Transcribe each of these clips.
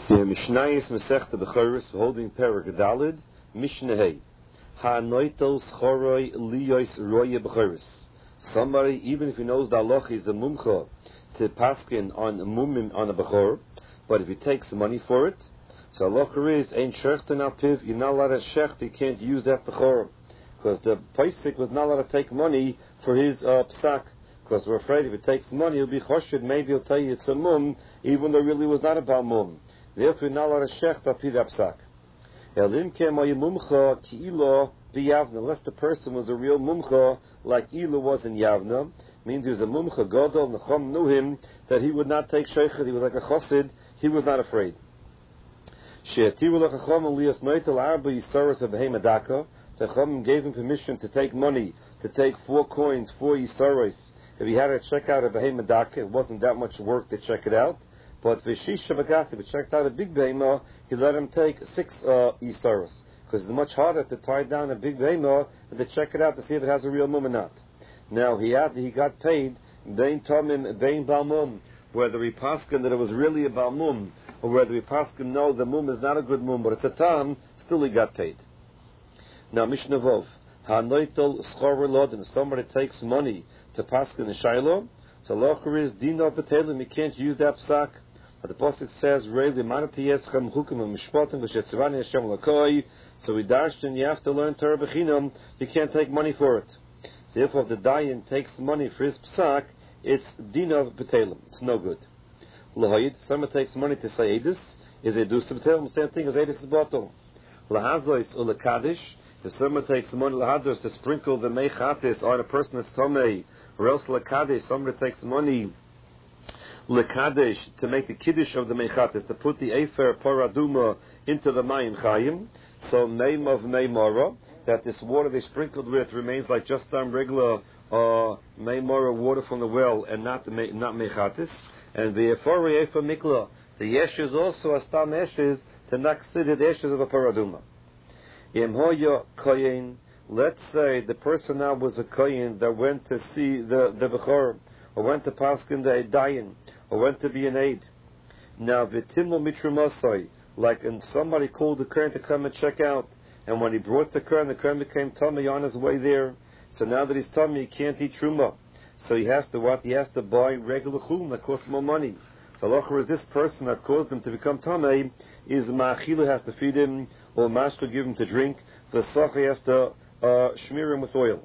Mishnayis Masechta Bechoros, holding Perek Dalid, Mishnah Ha Noitel Schoroi Liyos Roye Bechoros. Somebody, even if he knows the halacha, is a mumcha to paskin on mumim on a bechor, but if he takes money for it, so halacha is ein shechten apiv. You're not allowed to shecht. You can't use that bechor because the paisik was not allowed to take money for his psak. Because we're afraid if he takes money, he'll be choshed. Maybe he'll tell you it's a mum, even though it really was not about mum. Therefore, you're not allowed to shecht apiv psak. Unless the person was a real mumcha, like Ilu was in Yavna, means he was a mumcha gadol, and the Chum knew him, that he would not take sheikhet, he was like a chosid, he was not afraid. The Chum gave him permission to take money, to take 4 coins, 4 yisaros. If he had to check out a behemadaka, it wasn't that much work to check it out. But Vishisha Bagasi, if he checked out a big behemah, he let him take 6 yisaros. Because it's much harder to tie down a big behemah than to check it out to see if it has a real mum or not. Now he got paid bein tamim bein balmum, whether he paskin that it was really a balmum, or whether he paskin no, the mum is not a good mum, but it's a tam, still he got paid. Now Mishnah Vov, ha'noitel schor lodim, somebody takes money to paskin the shiloh, so locher is dino betelim, he can't use that psak. But the pasuk says, "Really, manati yeschem chukim u'mishpatim v'shetzivani Hashem lakoi." So we darshan, you have to learn Torah b'chinam. You can't take money for it. So therefore, if the dayan takes money for his psak, it's dino betelim. It's no good. Lahayid, someone takes money to say edus, is edus to betelim. Same thing as edus is bottle. Lahazois ulekadish. If someone takes money lahazos to sprinkle the mechatis on a person that's tomei, or else lekadish, somebody takes money lekadesh to make the kiddush of the mechatis, to put the efer paraduma into the mayim chayim. So name of meimara, that this water they sprinkled with remains like just regular meimara water from the well, and not mechatis. And the efer mikla, the yeshes also are stam yeshes to not consider the yeshes of a paraduma. Imhoya koyin. Let's say the person now was a koyin that went to see the bechor, or went to paskin the dayan, or went to be an aid. Now v'timlo mitrumasai, like and somebody called the Kohen to come and check out, and when he brought the Kohen became tummy on his way there. So now that he's tummy, he can't eat truma. So he has to what? He has to buy regular chulin that costs more money. So locher is this person that caused him to become tummy is ma'achila, has to feed him, or mashka give him to drink. The sachi has to smear him with oil.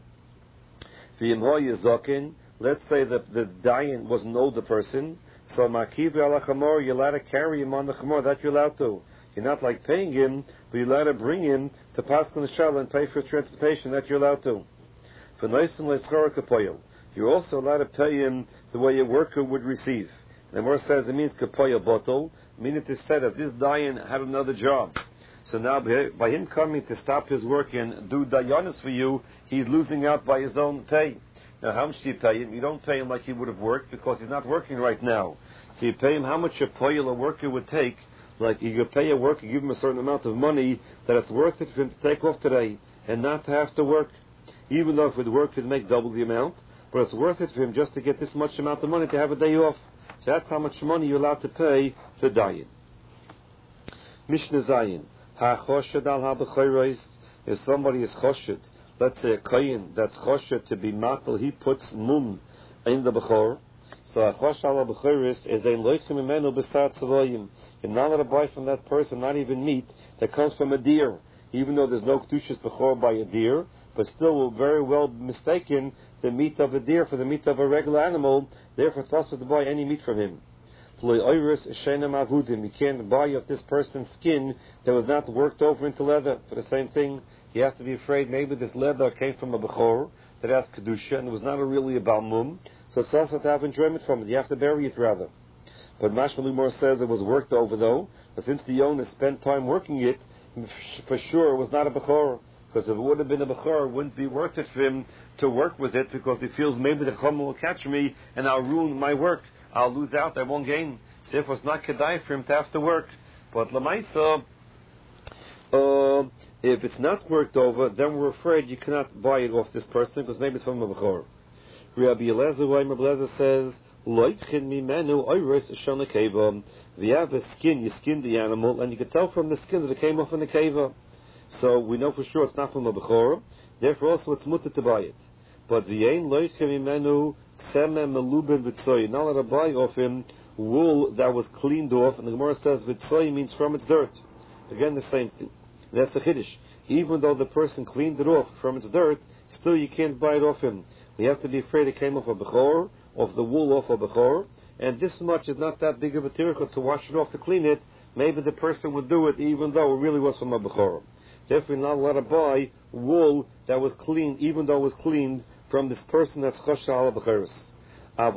V'yimhoy zaken. Let's say that the dayan was an older person. So makiv ala chamor, you're allowed to carry him on the chamor. That you're allowed to. You're not like paying him, but you're allowed to bring him to Paskin the Shal and pay for his transportation. That you're allowed to. For noisim le'schor kapoyel, you're also allowed to pay him the way a worker would receive. And the verse says it means kapoyel bottle, meaning it is said that this dayan had another job. So now by him coming to stop his work and do dayanis for you, he's losing out by his own pay. Now, how much do you pay him? You don't pay him like he would have worked because he's not working right now. So you pay him how much a poil a worker would take. Like you could pay a worker, give him a certain amount of money that it's worth it for him to take off today and not to have to work. Even though if the work could make double the amount, but it's worth it for him just to get this much amount of money to have a day off. So that's how much money you're allowed to pay to dayan. Mishnah Zayin. Ha-choshad al-ha-b'chayros. If somebody is choshad, let's say a kohen that's choshed to be matal, he puts mum in the bechor. So a chosh ala bechoris is a loisim imenu b'sat tzavoyim. You're not allowed to buy from that person, not even meat that comes from a deer, even though there's no kedushas bechor by a deer, but still will very well mistaken the meat of a deer for the meat of a regular animal. Therefore, it's also to buy any meat from him. You can't buy of this person's skin that was not worked over into leather. For the same thing, you have to be afraid maybe this leather came from a bechor that has kedusha and it was not really a balmum, so it's also to have enjoyment from it. You have to bury it rather. But Mashma Limor says it was worked over though, but since the owner spent time working it, for sure it was not a bechor. Because if it would have been a bechor, it wouldn't be worth it for him to work with it because he feels maybe the chum will catch me and I'll ruin my work. I'll lose out, I won't gain. So therefore it's not kedai for him to have to work. But Lamaisa, if it's not worked over, then we're afraid you cannot buy it off this person because maybe it's from a bechor. Rabbi Eliezer says, Loitchin mimenu oiros shonakeva. If you have a skin, you skin the animal, and you can tell from the skin that it came off in the keva. So we know for sure it's not from a bechora. Therefore, also it's mutter to buy it. But v'yein loitchin mimenu kseme melubin v'tzoy. Not allowed to buy off him wool that was cleaned off, and the Gemara says v'tzoy means from its dirt. Again, the same thing. That's the chiddush. Even though the person cleaned it off from its dirt, still you can't buy it off him. We have to be afraid it came off a bechor, of the wool off a bechor, and this much is not that big of a tircha to wash it off to clean it. Maybe the person would do it even though it really was from a bechor. Therefore, you're not allowed to buy wool that was cleaned, even though it was cleaned from this person that's choshed ala becheres. But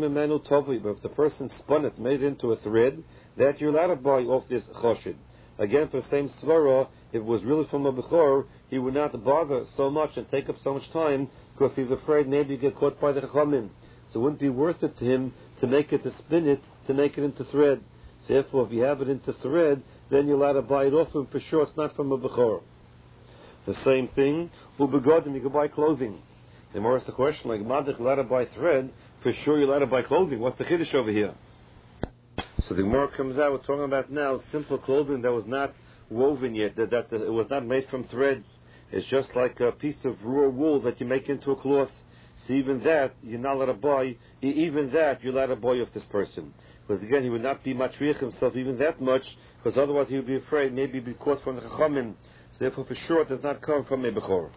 if the person spun it, made it into a thread, that you're allowed to buy off this choshid. Again, for the same svara, if it was really from a bechor, he would not bother so much and take up so much time because he's afraid maybe you get caught by the chachamim. So it wouldn't be worth it to him to make it, to spin it, to make it into thread. So therefore, if you have it into thread, then you're allowed to buy it off him. For sure, it's not from a bechor. The same thing, ubegodim, you can buy clothing. The more is the question, like madich, allowed to buy thread. For sure, you're allowed to buy clothing. What's the chiddush over here? So the Gemara comes out, we're talking about now simple clothing that was not woven yet, that it was not made from threads. It's just like a piece of raw wool that you make into a cloth. So even that, you're not allowed to buy, even that, you're allowed to buy off this person. Because again, he would not be matriach himself even that much, because otherwise he would be afraid, maybe he'd be caught from the chachamim. So therefore, for sure, it does not come from a bechor.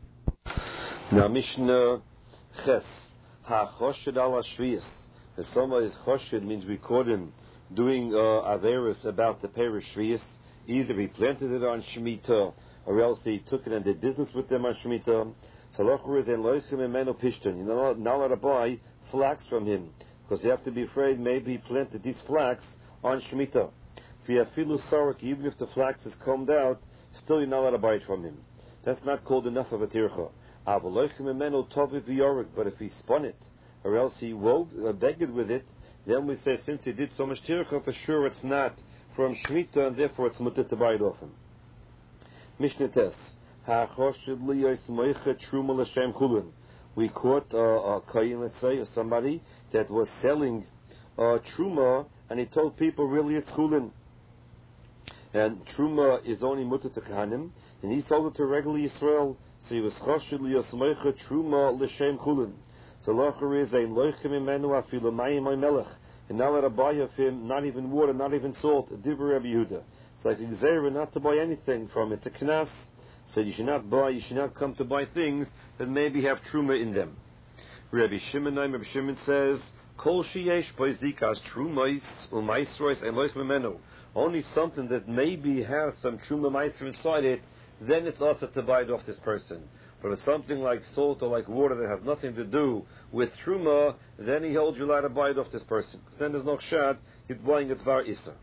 Now, Mishnah Ches, ha-choshid ala shviyas. If somebody is choshid, means we caught him doing averis about the perish shviyas. Either he planted it on Shemitah, or else he took it and did business with them on Shemitah. Salachur is in loisim emenu pishton. You're not allowed to buy flax from him, because you have to be afraid maybe he planted these flax on Shemitah. V'yafilu sarek, even if the flax is combed out, still you're not allowed to buy it from him. That's not called enough of a tircha. But if he spun it, or else he wove, begged with it, then we say since he did so much tircha, for sure it's not from Shemitah, and therefore it's mutter to buy it off him. Mishnah Tes. We caught a kayin, let's say, or somebody that was selling truma, and he told people really it's chulin. And truma is only mutter to kahanim, and he sold it to regular Yisrael. So he was choshid liyosmeicha truma l'shem chulin. So lacher is ein loichem imenu afilu mayim oy melech. And now let a buy of him, not even water, not even salt. Divrei Rabbi Yehuda. It's like Xera not to buy anything from it. To knas, so you should not come to buy things that maybe have truma in them. Rabbi Shimon says, Kol sheyesh boizikas trumais umaisrois ein loichem imenu. Only something that maybe has some truma meiser inside it, then it's also to buy it off this person. But if something like salt or like water that has nothing to do with truma, then he holds you allowed to buy it off this person. Then there's no shad, he's buying it var isa.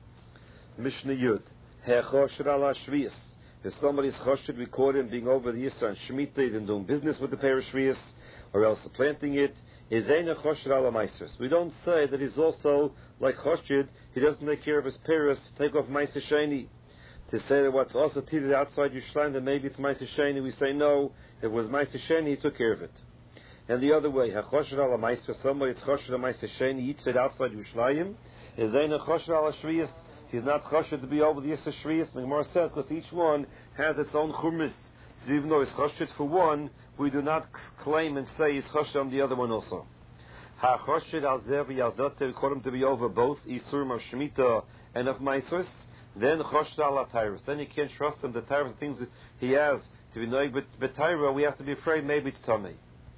Mishnah Yud. He'choshir ala shviyas. If somebody's choshir, we caught him being over the isa and shemitah and doing business with the pair of shviyas, or else planting it, is ein choshir ala maisers. We don't say that he's also like choshir, he doesn't take care of his paris, take off meiser sheni. To say that what's also teeted outside Yerushalayim, that maybe it's Ma'aseh Sheni, we say no. If it was Ma'aseh Sheni, he took care of it. And the other way, HaChosher ala Ma'aseh, somebody it's Chosher ala Ma'aseh Sheni, eats it outside Yerushalayim, is ein Chosher ala Shviyas. He's not Chosher to be over the Yisra Shviyas. The Gemara says, because each one has its own chumris. So even though it's Chosher for one, we do not claim and say he's Chosher on the other one also. HaChosher al Zev Yazot, we call him to be over both Isurim of Shemitah and of Ma'aseh. Then choshda ala tyrus. Then you can't trust him. The tyrus things that he has to be knowing, but tyra, we have to be afraid maybe it's tummy.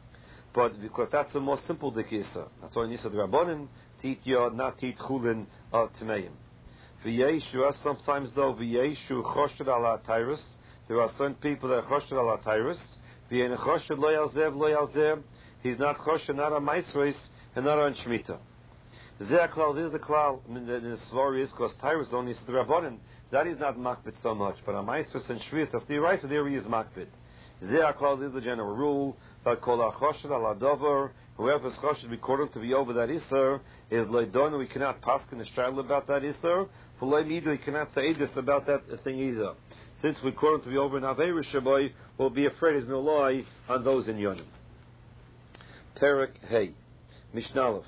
But because that's the most simple dikisa. That's why Nisa Drabonin teach you not teach chulin of tmeim. V'yeshu, sometimes though v'yeshu choshda ala tyrus. There are some people that are choshda ala tyrus. V'yen choshda lo yalzev. He's not choshda, not on maisros and not on shmita. This is the klal in the svar is because Tyrus only is the Rabbanim. That is not makbid so much, but a Maestros and Shvius, that's the right, so there he is makbid. Zeh klal is the general rule that kol achoshed ala dover, whoever's choshed recorded to be over that iser is leidon. We cannot paskin the shayla about that iser. For leidu, we cannot say this about that thing either. Since we recorded to be over in Aveir Shaboy, we'll be afraid there's no lie on those in Yonim. Perek Hey, Mishnalef.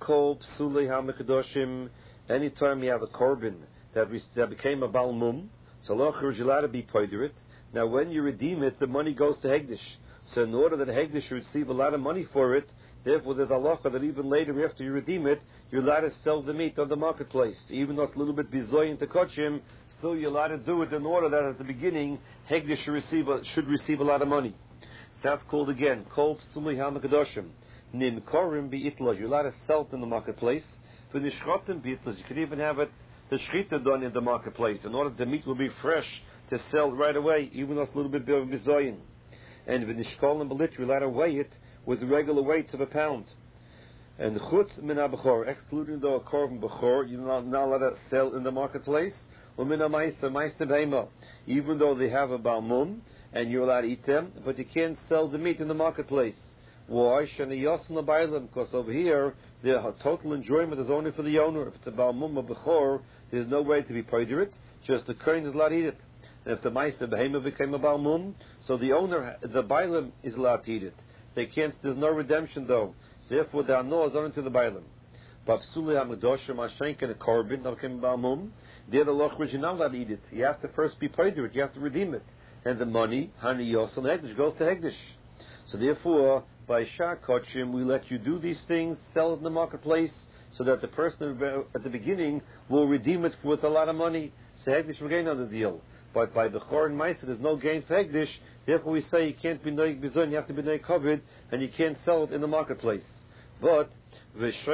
Kol Psulei HaMekadoshim, anytime you have a korban that became a Baal Mum, so you're allowed to be poider it. Now when you redeem it, the money goes to Hegdish. So in order that Hegdish should receive a lot of money for it, therefore there's halacha that even later after you redeem it, you're allowed to sell the meat on the marketplace. Even though it's a little bit bizoyin to kachim, still you're allowed to do it in order that at the beginning, Hegdish should receive a lot of money. So that's called again, Kol Psulei HaMekadoshim. Nim Korim Be'itla, you're allowed to sell it in the marketplace. For Nishchotim Be'itla, you could even have it, the Shechita done in the marketplace, in order the meat will be fresh to sell right away, even though it's a little bit of bizoyin. And the Nishkolim Be'lit, you're allowed to weigh it with the regular weights of a pound. And Chutz Min HaBechor, excluding the Korban Bechor, you're not allowed to sell in the marketplace. Min HaMaisa, Maisa Behema, even though they have a Baal Mum, and you're allowed to eat them, but you can't sell the meat in the marketplace. Why? Because over here, the total enjoyment is only for the owner. If it's a Baal Mum or Bechor, there's no way to be poider it, just the Kohen is allowed to eat it. And if the Maisa Behema became a Baal Mum, so the owner, the Bailam, is allowed to eat it. They can't, there's no redemption though. So therefore, the Anoah is only to the Bailam. But Psulei HaMekadoshim, Mashenk, and a Korban, that became a Baal Mum, they're the loch which you're not allowed to eat it. You have to first be poider it, you have to redeem it. And the money, Hani Yosel Hegdish, goes to Hegdish. So therefore, by Shah Kochim, we let you do these things, sell it in the marketplace, so that the person at the beginning will redeem it with a lot of money. So Hegdish will gain on the deal. But by the Chor and Maisa, there's no gain for Hegdish. Therefore, we say you can't be Noig Bizon, you have to be Noig covered, and you can't sell it in the marketplace. But by a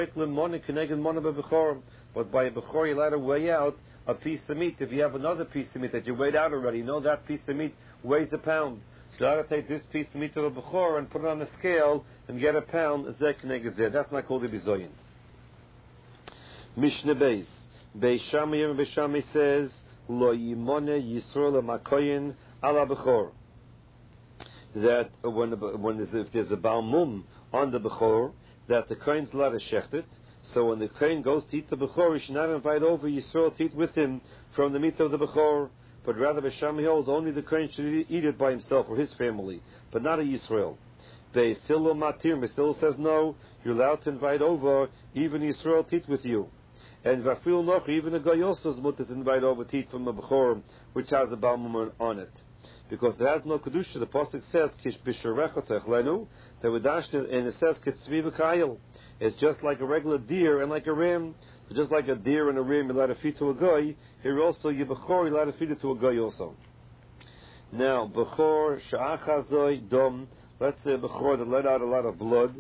Bechor, you're allowed to weigh out a piece of meat. If you have another piece of meat that you weighed out already, you know that piece of meat weighs a pound. So you ought to take this piece of meat to a Bechor and put it on the scale and get a pound. That's not called a bizoyin. Mishnah Beis. Beis Shammai says, Lo yimone Yisrael makoyin ala Bechor. That if there's a Baal Mum on the Bechor, that the Kohen's allowed to shecht it. So when the Kohen goes to eat the Bechor, he should not invite over Yisrael to eat with him from the meat of the Bechor, but rather B'Shamai holds only the Kohen should eat it by himself or his family, but not a Yisrael. Be'esilo matir, Be'esilo says no, you're allowed to invite over even Yisrael to eat with you. And Vafil Noch, even a Goy also is mutter to invite over to eat from a Bechor which has a Baal Mum on it. Because it has no Kedusha, the Pasuk says, Kish Bisharecha Techlenu, that we dashed it, and it says, Kitzvi B'Kayil. It's just like a regular deer and like a ram. Just like a deer and a ram, you're allowed to feed to a guy. Here also, you Bechor, you're allowed to feed it to a guy also. Now, Bechor, Sha'achazoi, Dom, let's say Bechor that let out a lot of blood.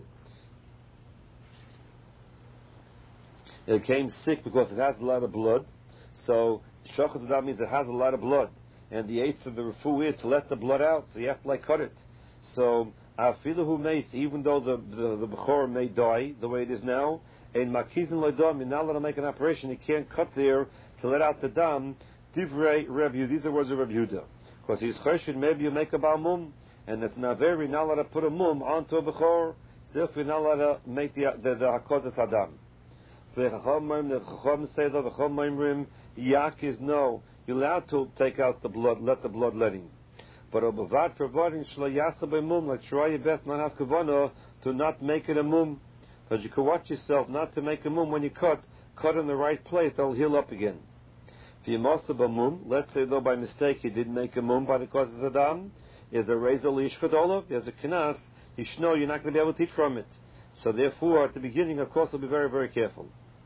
It came sick because it has a lot of blood. So, Shachaz means it has a lot of blood. And the eighth of the refu is to let the blood out, so you have to cut it. So, Afilahu Meis, even though the Bechor may die the way it is now, in Makizin Loidam, you're not allowed to make an operation, you can't cut there to let out the dam. Divrei Reb Yehuda, these are words of Reb Yehuda. Because he's chesed, maybe you make a Baal Mum, and it's not very, not allowed to put a Mum onto a Bechor, therefore you're not allowed to make the Hakozes Adam. The Chacham say that the Chacham Yak is no. You're allowed to take out the blood, let the blood let in. But Obavad providing Shlo Yasa by Mum, like try your best not have Kavana to not make it a Mum. Because you can watch yourself not to make a Mum when you cut in the right place, they'll heal up again. If you must have a Mum, let's say though by mistake you didn't make a Mum by the cause of Adam, is a razor leash Olav, there's a Knas, you should know you're not going to be able to eat from it. So therefore, at the beginning, of course, we'll be very, very careful.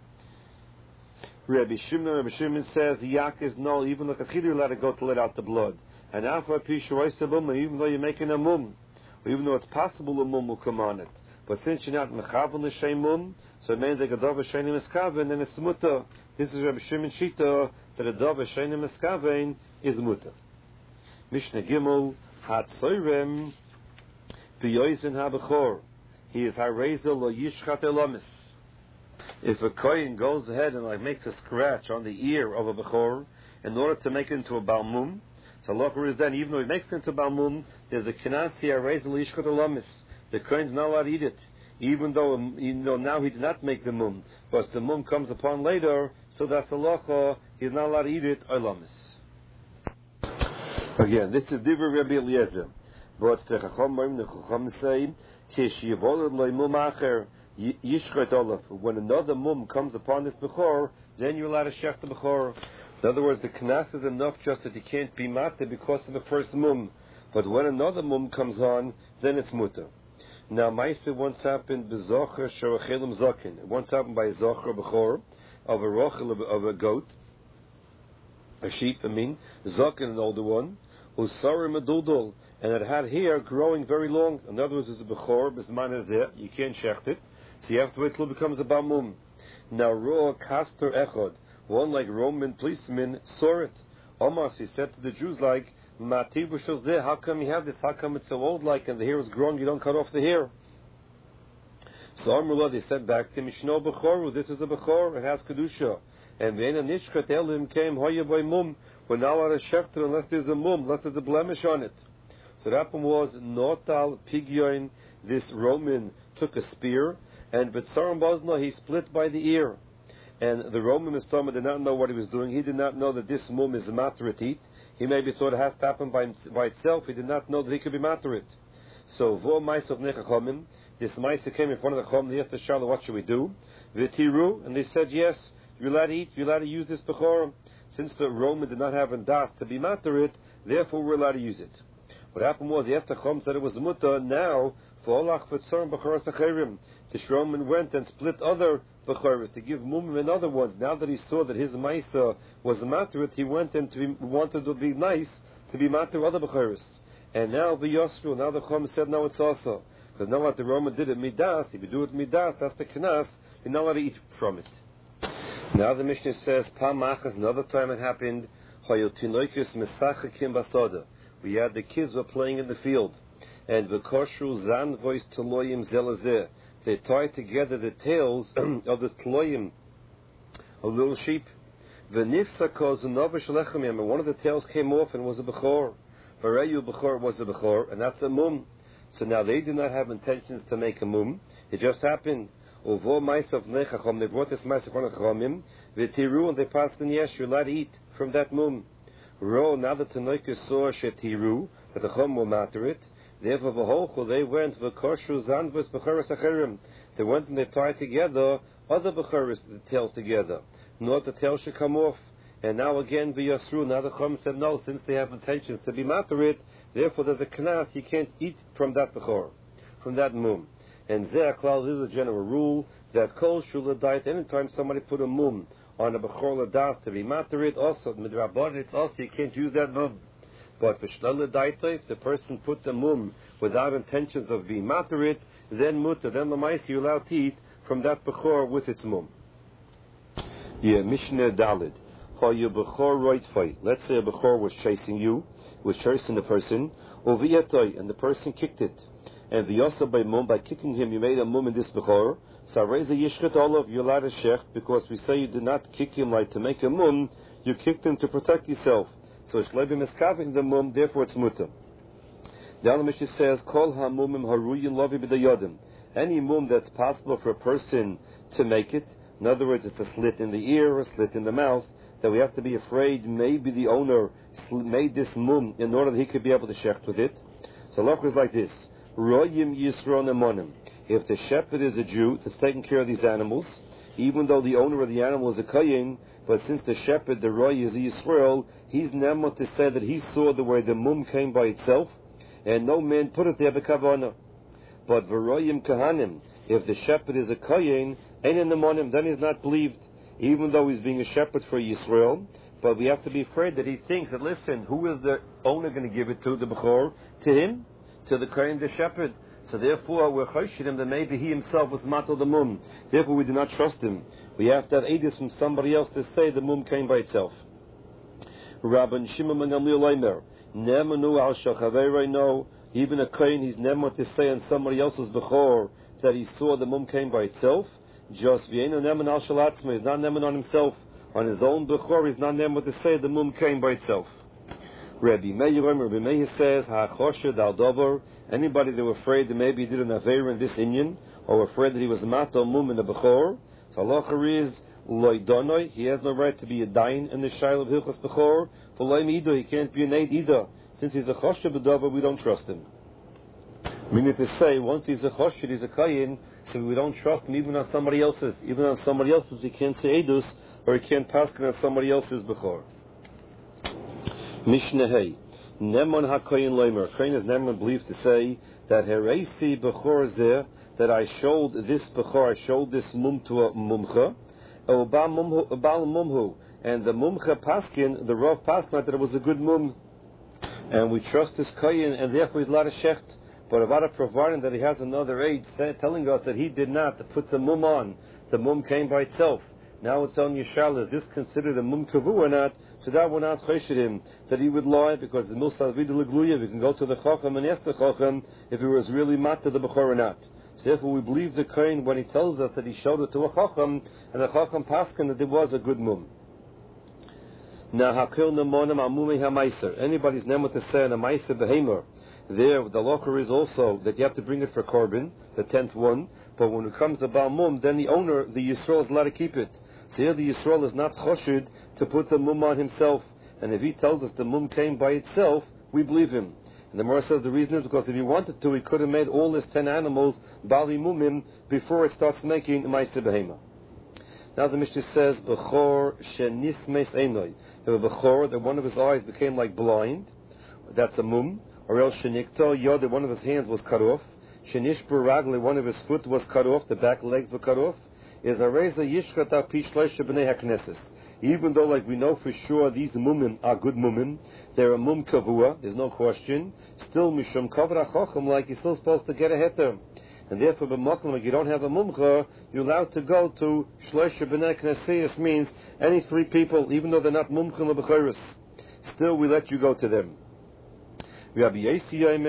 Rabbi Shimon says the yak is no, even the kachidu let it go to let out the blood. And after even though you're making a mum, or even though it's possible a mum will come on it, but since you're not mechavan l'shem mum, so it means that a dove shenim eskaven, then it's muta. This is Rabbi Shimon Shita that a dove shenim eskaven is muta. Mishnah Gimel Hatzoyrem B'yoyzin HaBechor. He is Harezel Lo Yishchat Elamis. If a kohen goes ahead and makes a scratch on the ear of a Bechor in order to make it into a Baal Mum, so locher is then, even though he makes it into a Baal Mum, there's a Kenas here, Harezel Lo Yishchat Elamis. The kohen is not allowed to eat it, even though now he did not make the Mum, but the Mum comes upon later, so that's the locher, he's not allowed to eat it, Elamis. Again, this is Divrei Rabbi Eliezer. But the Chacham say, Yishchet Olav. When another mum comes upon this Bechor, then you're allowed to shech the Bechor. In other words, the knas is enough just that you can't be matter because of the first mum. But when another mum comes on, then it's mutter. Now, Maisa once happened b'zocher sharachelim zokin. It once happened by a zocher Bechor of a rochel of a goat, a sheep. Zokin, an older one, usarim medudol, and it had hair growing very long. In other words, it's a Bechor, bisman there. You can't shecht it. So you have to wait till it becomes a Bamum. Now, Roa Castor Echod, one like Roman policeman, saw it. Almost, he said to the Jews, like, Mati B'shos there, how come you have this? How come it's so old, like, and the hair is growing, you don't cut off the hair? So Amrullah, they said back to him, Mishno Bechoru, this is a Bechor, it has Kedusha. And Vena Nishkat Elim came, Hoya by Mum, we're not allowed to shechter unless there's a mum, unless there's a blemish on it. So that happened was, Notal Pigyoin, this Roman took a spear, and B'tzaram Bozna, he split by the ear. And the Roman Mistama did not know what he was doing. He did not know that this mum is a matrit. He maybe thought it has to happen by itself. He did not know that he could be matrit. So, Vo Maisa of Nechachomim, this Maisa came in front of the Chom, they asked the Shala, what should we do? V'tiru, and they said, yes, you're allowed to eat, you're allowed to use this Bechorim. Since the Roman did not have a das to be matrit, therefore we're allowed to use it. What happened was, the Chom said it was mutter, now, for Olach V'tzaram Bechoros Acherim, the Shroman went and split other Bechoros to give Mumim and other ones. Now that he saw that his Maisa was a Matrit, he went and wanted to be nice to be Matrit other Bechoros. And now the Yosru, now the Chom said, no, it's also. Because now what the Roman did at Midas, if you do it Midas, that's the Knas, you're not allowed to eat from it. Now the Mishnah says, Pamachas, another time it happened, Hayotinoikis Mesachakim Basada. We had the kids were playing in the field. And the Koshu Zan voice Tloyim Zelazeh. They tied together the tails of the Tloyim, of little sheep. V'nifsa koz unovish lechamim, and one of the tails came off and was a Bechor. Vareyu Bechor was a Bechor, and that's a mum. So now they did not have intentions to make a mum. It just happened. Uvo ma'asav nechachom, they brought this ma'asav on chachamim. V'tiru, and they passed in yesh, you're allowed to eat from that mum. Ro, now that Tanoika saw shetiru, that the chum will matter it. Therefore, they went v'koshu zanvus b'choros acherim. They went and they tied together other b'choros, the tails together. Not the tail should come off. And now again, v'yasru. Now the chum said no, since they have intentions to be materit, therefore there's a knas. You can't eat from that b'chor, from that mum. And ze'aklal, this is a general rule that kol shula diet. Anytime somebody put a mum on a b'chor ladas to be materit, also midrabban, it's also you can't use that mum. But for shlala daita, if the person put the mum without intentions of being materit, then mutter, then lamaisi, you're allowed to eat from that bechor with its mum. Yeah, Mishnah Dalid. Let's say a bechor was chasing you, was chasing the person, and the person kicked it. And the yasa by mum, by kicking him, you made a mum in this bechor. So raise a yishchet olav, you're allowed to shech, because we say you did not kick him like to make a mum, you kicked him to protect yourself. So Shleibim is covering the mum, therefore it's mutter. The other Mishnah says, Kol ha-mumim haruyin lovi b'dayodim. Any mum that's possible for a person to make it, in other words, it's a slit in the ear, a slit in the mouth, that we have to be afraid maybe the owner made this mum in order that he could be able to shecht with it. So Lach is like this, Royim yisron amonim. If the shepherd is a Jew that's taking care of these animals, even though the owner of the animal is a kohen, but since the shepherd, the roy, is Yisrael, he's nemot to say that he saw the way the mum came by itself, and no man put it there b'kavana. But v'royim kahanim, if the shepherd is a kohen, ain't in the monim, then he's not believed, even though he's being a shepherd for Yisrael. But we have to be afraid that he thinks that, listen, who is the owner going to give it to, the bechor? To him? To the kohen, the shepherd. So therefore, we're choshed him that maybe he himself was matal the mum. Therefore, we do not trust him. We have to have edus from somebody else to say the mum came by itself. Rabban Shimon ben Gamliel Leimer, Nemanu al Shachaveirei, no, even a kohen, he's never to say on somebody else's bechor that he saw the mum came by itself. Just v'yeinu neman al shalatzma, he's not neman on himself. On his own bechor, he's not neman to say the mum came by itself. Rabbi Meir says, ha'choshed al dover, anybody that were afraid that maybe he did an aveir in this Inyan, or afraid that he was mato mum in the bechor, so halacha is loidonoi, he has no right to be a dain in the shail of hilchos bechor. For loim ido, he can't be an aid either. Since he's a choshed b'dover, we don't trust him. Meaning to say, once he's a choshed, he's a kayin, so we don't trust him even on somebody else's. Even on somebody else's, he can't say edus, or he can't pass on somebody else's bechor. Mishnah Hey. Neman ha-kayin leimer. Kayin is Neman believed to say that hereisi bechor zeh, that I showed this bechor, I showed this mum to a mumcha, or bal mumhu, and the mumcha paskin, the Rav paskin, that it was a good mum, and we trust this kayin, and therefore he's allowed to shecht. But about a providing that he has another aid telling us that he did not put the mum on, the mum came by itself. Now it's on Yeshal, is this considered a mum kavu or not? So that we're not choshed him, that he would lie, because the milsal vidu legluya, we can go to the chacham and ask the chacham if it was really mat to the bechor or not. So therefore we believe the kain when he tells us that he showed it to a chacham, and the chacham paskin that it was a good mum. Now hakil nemonim amumei hamaiser. Anybody's name to say in a maiser behemer. There, the locker is also that you have to bring it for korban, the 10th one. But when it comes to Balmum, then the owner, the Yisrael, is allowed to keep it. So here the Yisrael is not choshed to put the mum on himself. And if he tells us the mum came by itself, we believe him. And the Gemara says the reason is because if he wanted to, he could have made all his 10 animals Bali Mumim before it starts making Ma'aseh Behema. Now the Mishnah says, Bechor shenismes einoi. There was a Bechor that one of his eyes became like blind. That's a mum. Or else shenikto yod, one of his hands was cut off. Shenishbur ragle, one of his foot was cut off, the back legs were cut off. Is a reza yishkat al pi shleisha b'nei hakneses. Even though, like we know for sure, these mumim are good mumim, they're a mum kavua, there's no question. Still, mishum kavra chochem, like you're still supposed to get a heter. And therefore, b'makom, like you don't have a mumcha, you're allowed to go to shleisha b'nei hakneses, means any 3 people, even though they're not mumcha l'bechoros. Still, we let you go to them. Even though you have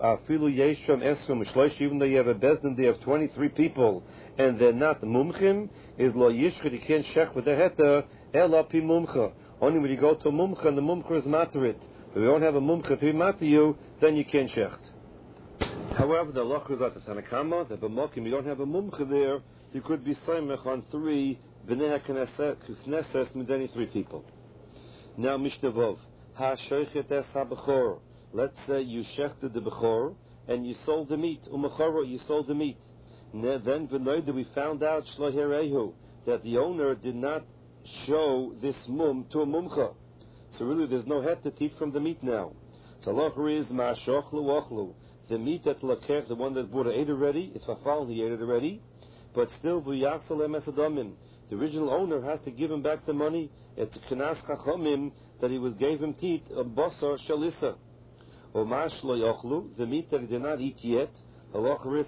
a bezdin, they have 23 people, and they're not mumchim, is lo yishchid, you can't shech with the heter, ela pi mumcha. Only when you go to a mumcha, and the mumcha is materit. If you don't have a mumcha to be matter you, then you can't shecht. However, the loch is at the Tanakama, that b'mokim, you don't have a mumcha there, you could be saimech on 3, b'nei ha-knesses, means any 3 people. Now, Mishnah Vov, ha-shoichet es ha-bechor. Let's say you shechted the bechor and you sold the meat. Umachoro, you sold the meat. Then v'noida, we found out shlo herehu, that the owner did not show this mum to a mumcha. So really, there's no head to teach from the meat now. So locher is ma'ashochlu ochlu. The meat that lakech, the one that bought ate already, it's fafal, he ate it already. But still, v'yachsalem esadamim. The original owner has to give him back the money at the kenas chachomim that he was gave him teeth a basar shalisa. The meat that he did not eat yet, that is going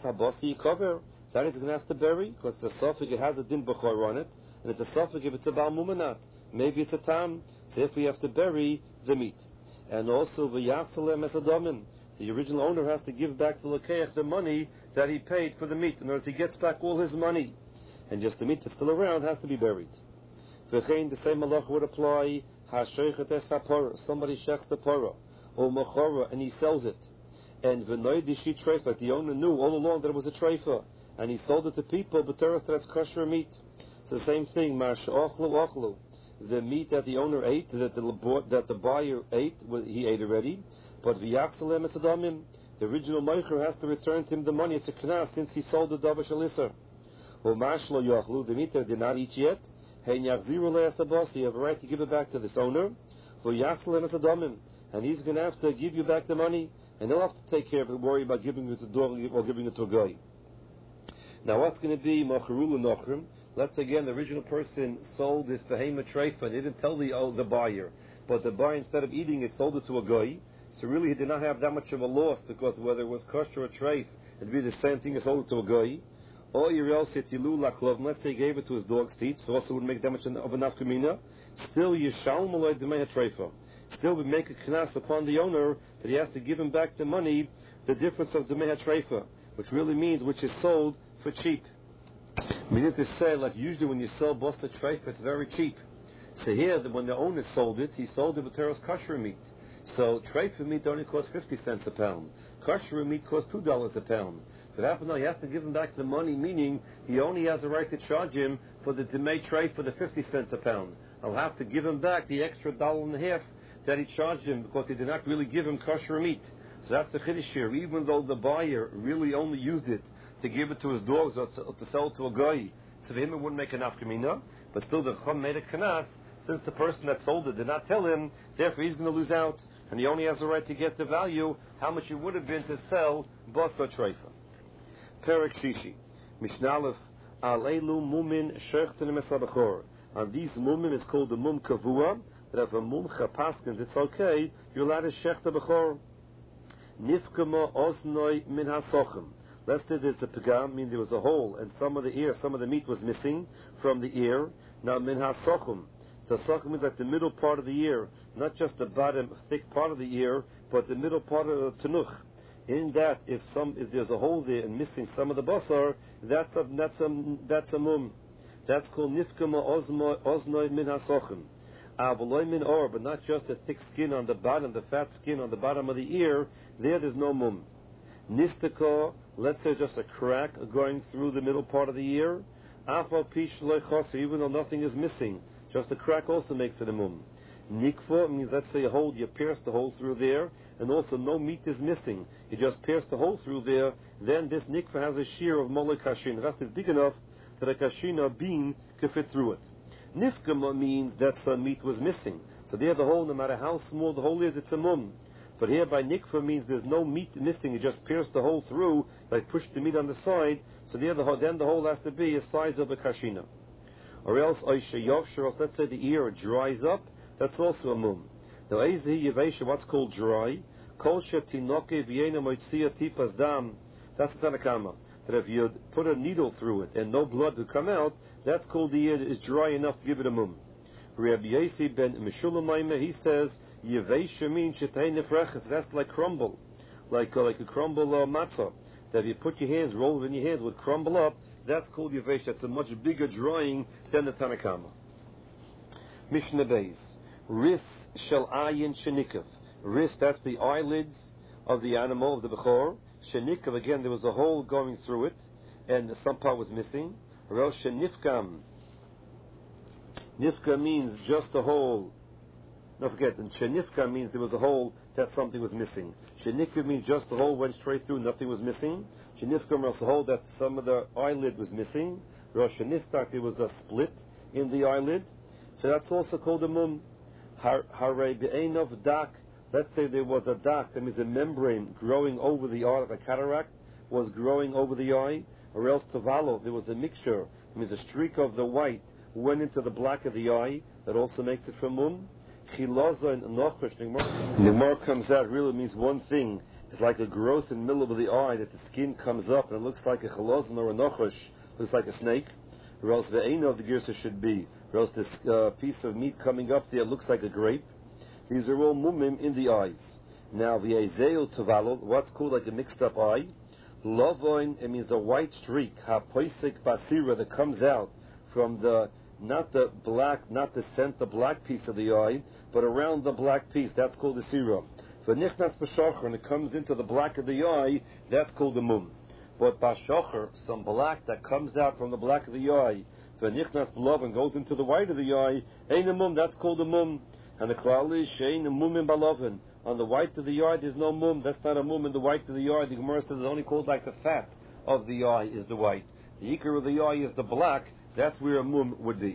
to have to bury, because the suffix, it has a din b'chor on it, and it's a suffix if it's a bal mumanat. Maybe it's a tam, so if we have to bury the meat. And also, the original owner has to give back the lakeach the money that he paid for the meat. In other words, he gets back all his money, and just the meat that's still around has to be buried. The same halacha would apply. Somebody shechs the parah, or machora, and he sells it. And v'noidishi treifa, the owner knew all along that it was a treifa, and he sold it to people, but that's kosher meat. It's the same thing, ochlu. The meat that the owner ate, that the buyer ate, he ate already, but v'yachsalem esadamim, the original meicher has to return to him the money. It's a knas since he sold the davar shalisar. Or mashlo yochlu, the meat that did not eat yet, you have a right to give it back to this owner, v'yachsalem esadamim, and he's going to have to give you back the money, and he'll have to take care of it, worry about giving it to dog or giving it to a guy. Now what's going to be macharul nochrim? Let's say again, the original person sold this behemoth treifa and didn't tell the buyer, but the buyer, instead of eating it, sold it to a guy. So really he did not have that much of a loss, because whether it was kosher or treif, it'd be the same thing as sold it to a guy. Or let's say he gave it to his dog's teeth, so also wouldn't make that much of an afkamina. Still yishal malay demei treifa. Still we make a knas upon the owner that he has to give him back the money, the difference of demei treifa, which really means which is sold for cheap. Meaning to say, like usually when you sell bosta treifa, it's very cheap. So here, when the owner sold it, he sold it with teros kosher meat. So treifa meat only costs 50 cents a pound. Kosher meat costs $2 a pound. So that now he has to give him back the money, meaning he only has a right to charge him for the demei treifa for the 50 cents a pound. I'll have to give him back the extra $1.50 that he charged him, because he did not really give him kosher meat. So that's the chiddush here. Even though the buyer really only used it to give it to his dogs or to sell it to a guy, so for him it wouldn't make an afkamina, but still the Chum made a kanas, since the person that sold it did not tell him, therefore he's going to lose out, and he only has the right to get the value, how much it would have been to sell Basa Treifa. Perek Shishi. Mishnalef, Al-Elu Mumin Shechten Mesabachor. On these mumin is called the mum kavua, that if a mum chapaskins, it's okay, you're allowed to shech the bechor. Nifkama osnoi min hasochim. Let's say there's a pagam, meaning there was a hole, and some of the ear, some of the meat was missing from the ear. Now min hasochim. The sochim means like the middle part of the ear, not just the bottom thick part of the ear, but the middle part of the tenuch. In that, if there's a hole there and missing some of the basar, that's a mum. That's called nifkama oznoi min hasochim. Avoloy min or, but not just a thick skin on the bottom, the fat skin on the bottom of the ear. There's no mum. Nistaka, let's say just a crack going through the middle part of the ear. Afal pish loichos, even though nothing is missing, just a crack also makes it a mum. Nikva means, let's say, you pierce the hole through there, and also no meat is missing. You just pierce the hole through there, then this nikva has a shear of molek kashin. The rest is big enough that a kashina beam could fit through it. Nifkama means that some meat was missing. So there the hole, no matter how small the hole is, it's a mum. But here by nikva means there's no meat missing. You just pierce the hole through, like push the meat on the side. So there then the hole has to be a size of a kashina. Or else, let's say the ear dries up, that's also a mum. Now, what's called dry? That's the Tanakama. That if you put a needle through it and no blood would come out, that's called the ear is dry enough to give it a mum. Rabbi Yossi ben Meshulam, he says, Yeveisha means shetei nefreches. That's like crumble, like a crumble matzah. That if you put your hands, roll it in your hands, would crumble up. That's called Yeveisha. That's a much bigger drying than the Tanakama. Mishnah Beis. Ris shel ayin shenikav. Ris, that's the eyelids of the animal, of the bechor. Shenikav, again, there was a hole going through it, and some part was missing. Rosh shenifkam. Nifka means just a hole. Don't forget, and shenifka means there was a hole that something was missing. Shenikva means just the hole went straight through, nothing was missing. Shenifka means a hole that some of the eyelid was missing. Rosh shenistak, there was a split in the eyelid. So that's also called a mum. Hare be'enov dak. Let's say there was a dak, that means a membrane growing over the eye, like a cataract was growing over the eye. Or else tavalo, there was a mixture, that means a streak of the white went into the black of the eye, that also makes it from mum. Chilaza and nochosh, the Gemara comes out, really means one thing. It's like a growth in the middle of the eye, that the skin comes up and it looks like a chilazon or a nochosh, looks like a snake. Or else the of the girsa should be, or else this piece of meat coming up there looks like a grape. These are all mumim in the eyes. Now the ezeil tavalot, what's called like a mixed up eye. Lovoin, it means a white streak, hapoisik basira, that comes out from not the center black piece of the eye, but around the black piece. That's called the sira. For nichnas b'shachar, and it comes into the black of the eye, that's called the mum. But b'shachar, some black that comes out from the black of the eye, for nichnas b'lov, and goes into the white of the eye, ain't a mum, that's called a mum. And the klal is shein a mum in b'lovin. On the white of the eye, there's no mum. That's not a mum in the white of the eye. The Gemara says it's only called like the fat of the eye is the white. The ikar of the eye is the black. That's where a mum would be.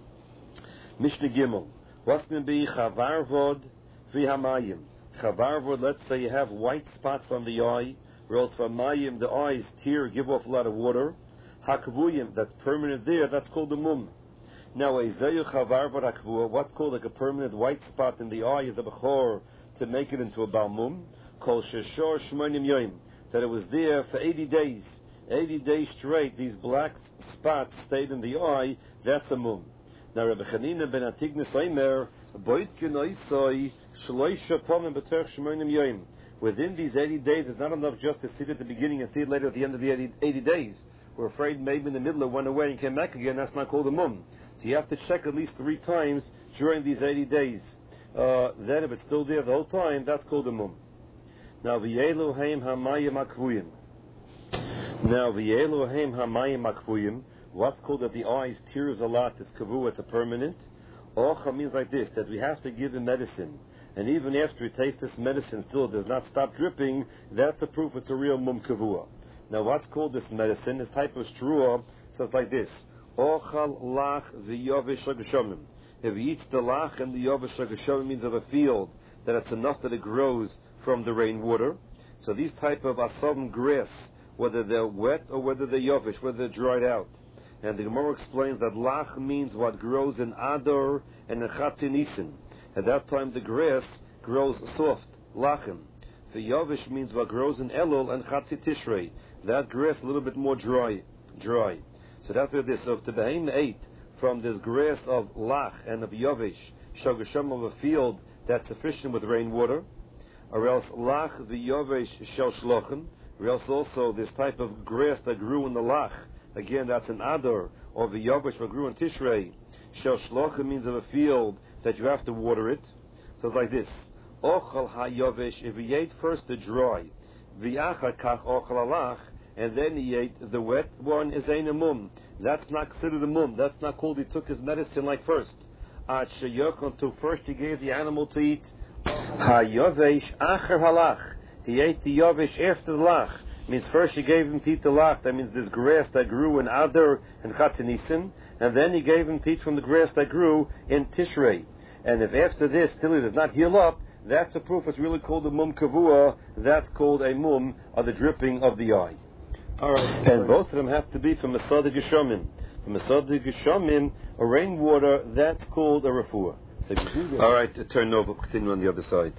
Mishnah Gimel. What's going to be chavarvod v'hamayim? Chavarvod, let's say you have white spots on the eye, or else for mayim, the eyes tear, give off a lot of water. Hakvuyim, that's permanent there, that's called the mum. Now, a zeyu chavarvod hakvua, what's called like a permanent white spot in the eye of the bechor, to make it into a balmum, called sheshor shmonim yoim, that it was there for 80 days. 80 days straight, these black spots stayed in the eye, that's a mum. Now, Rabbi Chanina ben Atignis Omer, boitkin oisoi shloisha pomim b'terch shmonim yoim. Within these 80 days, it's not enough just to see it at the beginning and see it later at the end of the 80 days. We're afraid maybe in the middle it went away and came back again, that's not called a mum. So you have to check at least 3 times during these 80 days. Then if it's still there the whole time, that's called a mum. Now, v'yeluheim hamayim akvuyim. Now, v'yeluheim hamayim akvuyim, what's called that the eyes tears a lot, is kavu, it's a permanent. Ocha means like this, that we have to give him medicine. and even after he takes this medicine still does not stop dripping, that's a proof it's a real mum kavua. Now what's called this medicine, this type of strua, says like this: Ochal lach v'yovish hagashomim. If he eats the lach and the yovish hagashomim means of a field, that it's enough that it grows from the rainwater. So these type of asam grass, whether they're wet or whether they're yovish, whether they're dried out. And the Gemara explains that lach means what grows in Adar and in Chatinisin. At that time the grass grows soft, lachim. The yovish means what grows in Elul and Chatzi Tishrei. That grass a little bit more dry. So that's what this. So if the Behem ate from this grass of lach and of yovish, shagasham of a field that's sufficient with rainwater, or else lach the yovish shel shlochen, or else also this type of grass that grew in the lach, again that's an adar, or the yovish that grew in Tishrei, shel shlochen means of a field that you have to water it. So it's like this: ochal ha yovish, if he ate first the dry, v'achar kach ochal alach, and then he ate the wet one, is ein mum. That's not considered a mum. That's not called he took his medicine like first. At sheyokon, to first he gave the animal to eat. Ha yovesh acher halach. He ate the yovesh after the lach. Means first he gave him to eat the lach. That means this grass that grew in Adar and Chatzinisim, and then he gave him to eat from the grass that grew in Tishrei. And if after this still he does not heal up, that's a proof it's really called a mum kavua. That's called a mum, or the dripping of the eye. All right, and both of them have to be from Masad Geshomim. From Masad Geshomim, a rainwater, that's called a refuah. So all right, turn over, continue on the other side.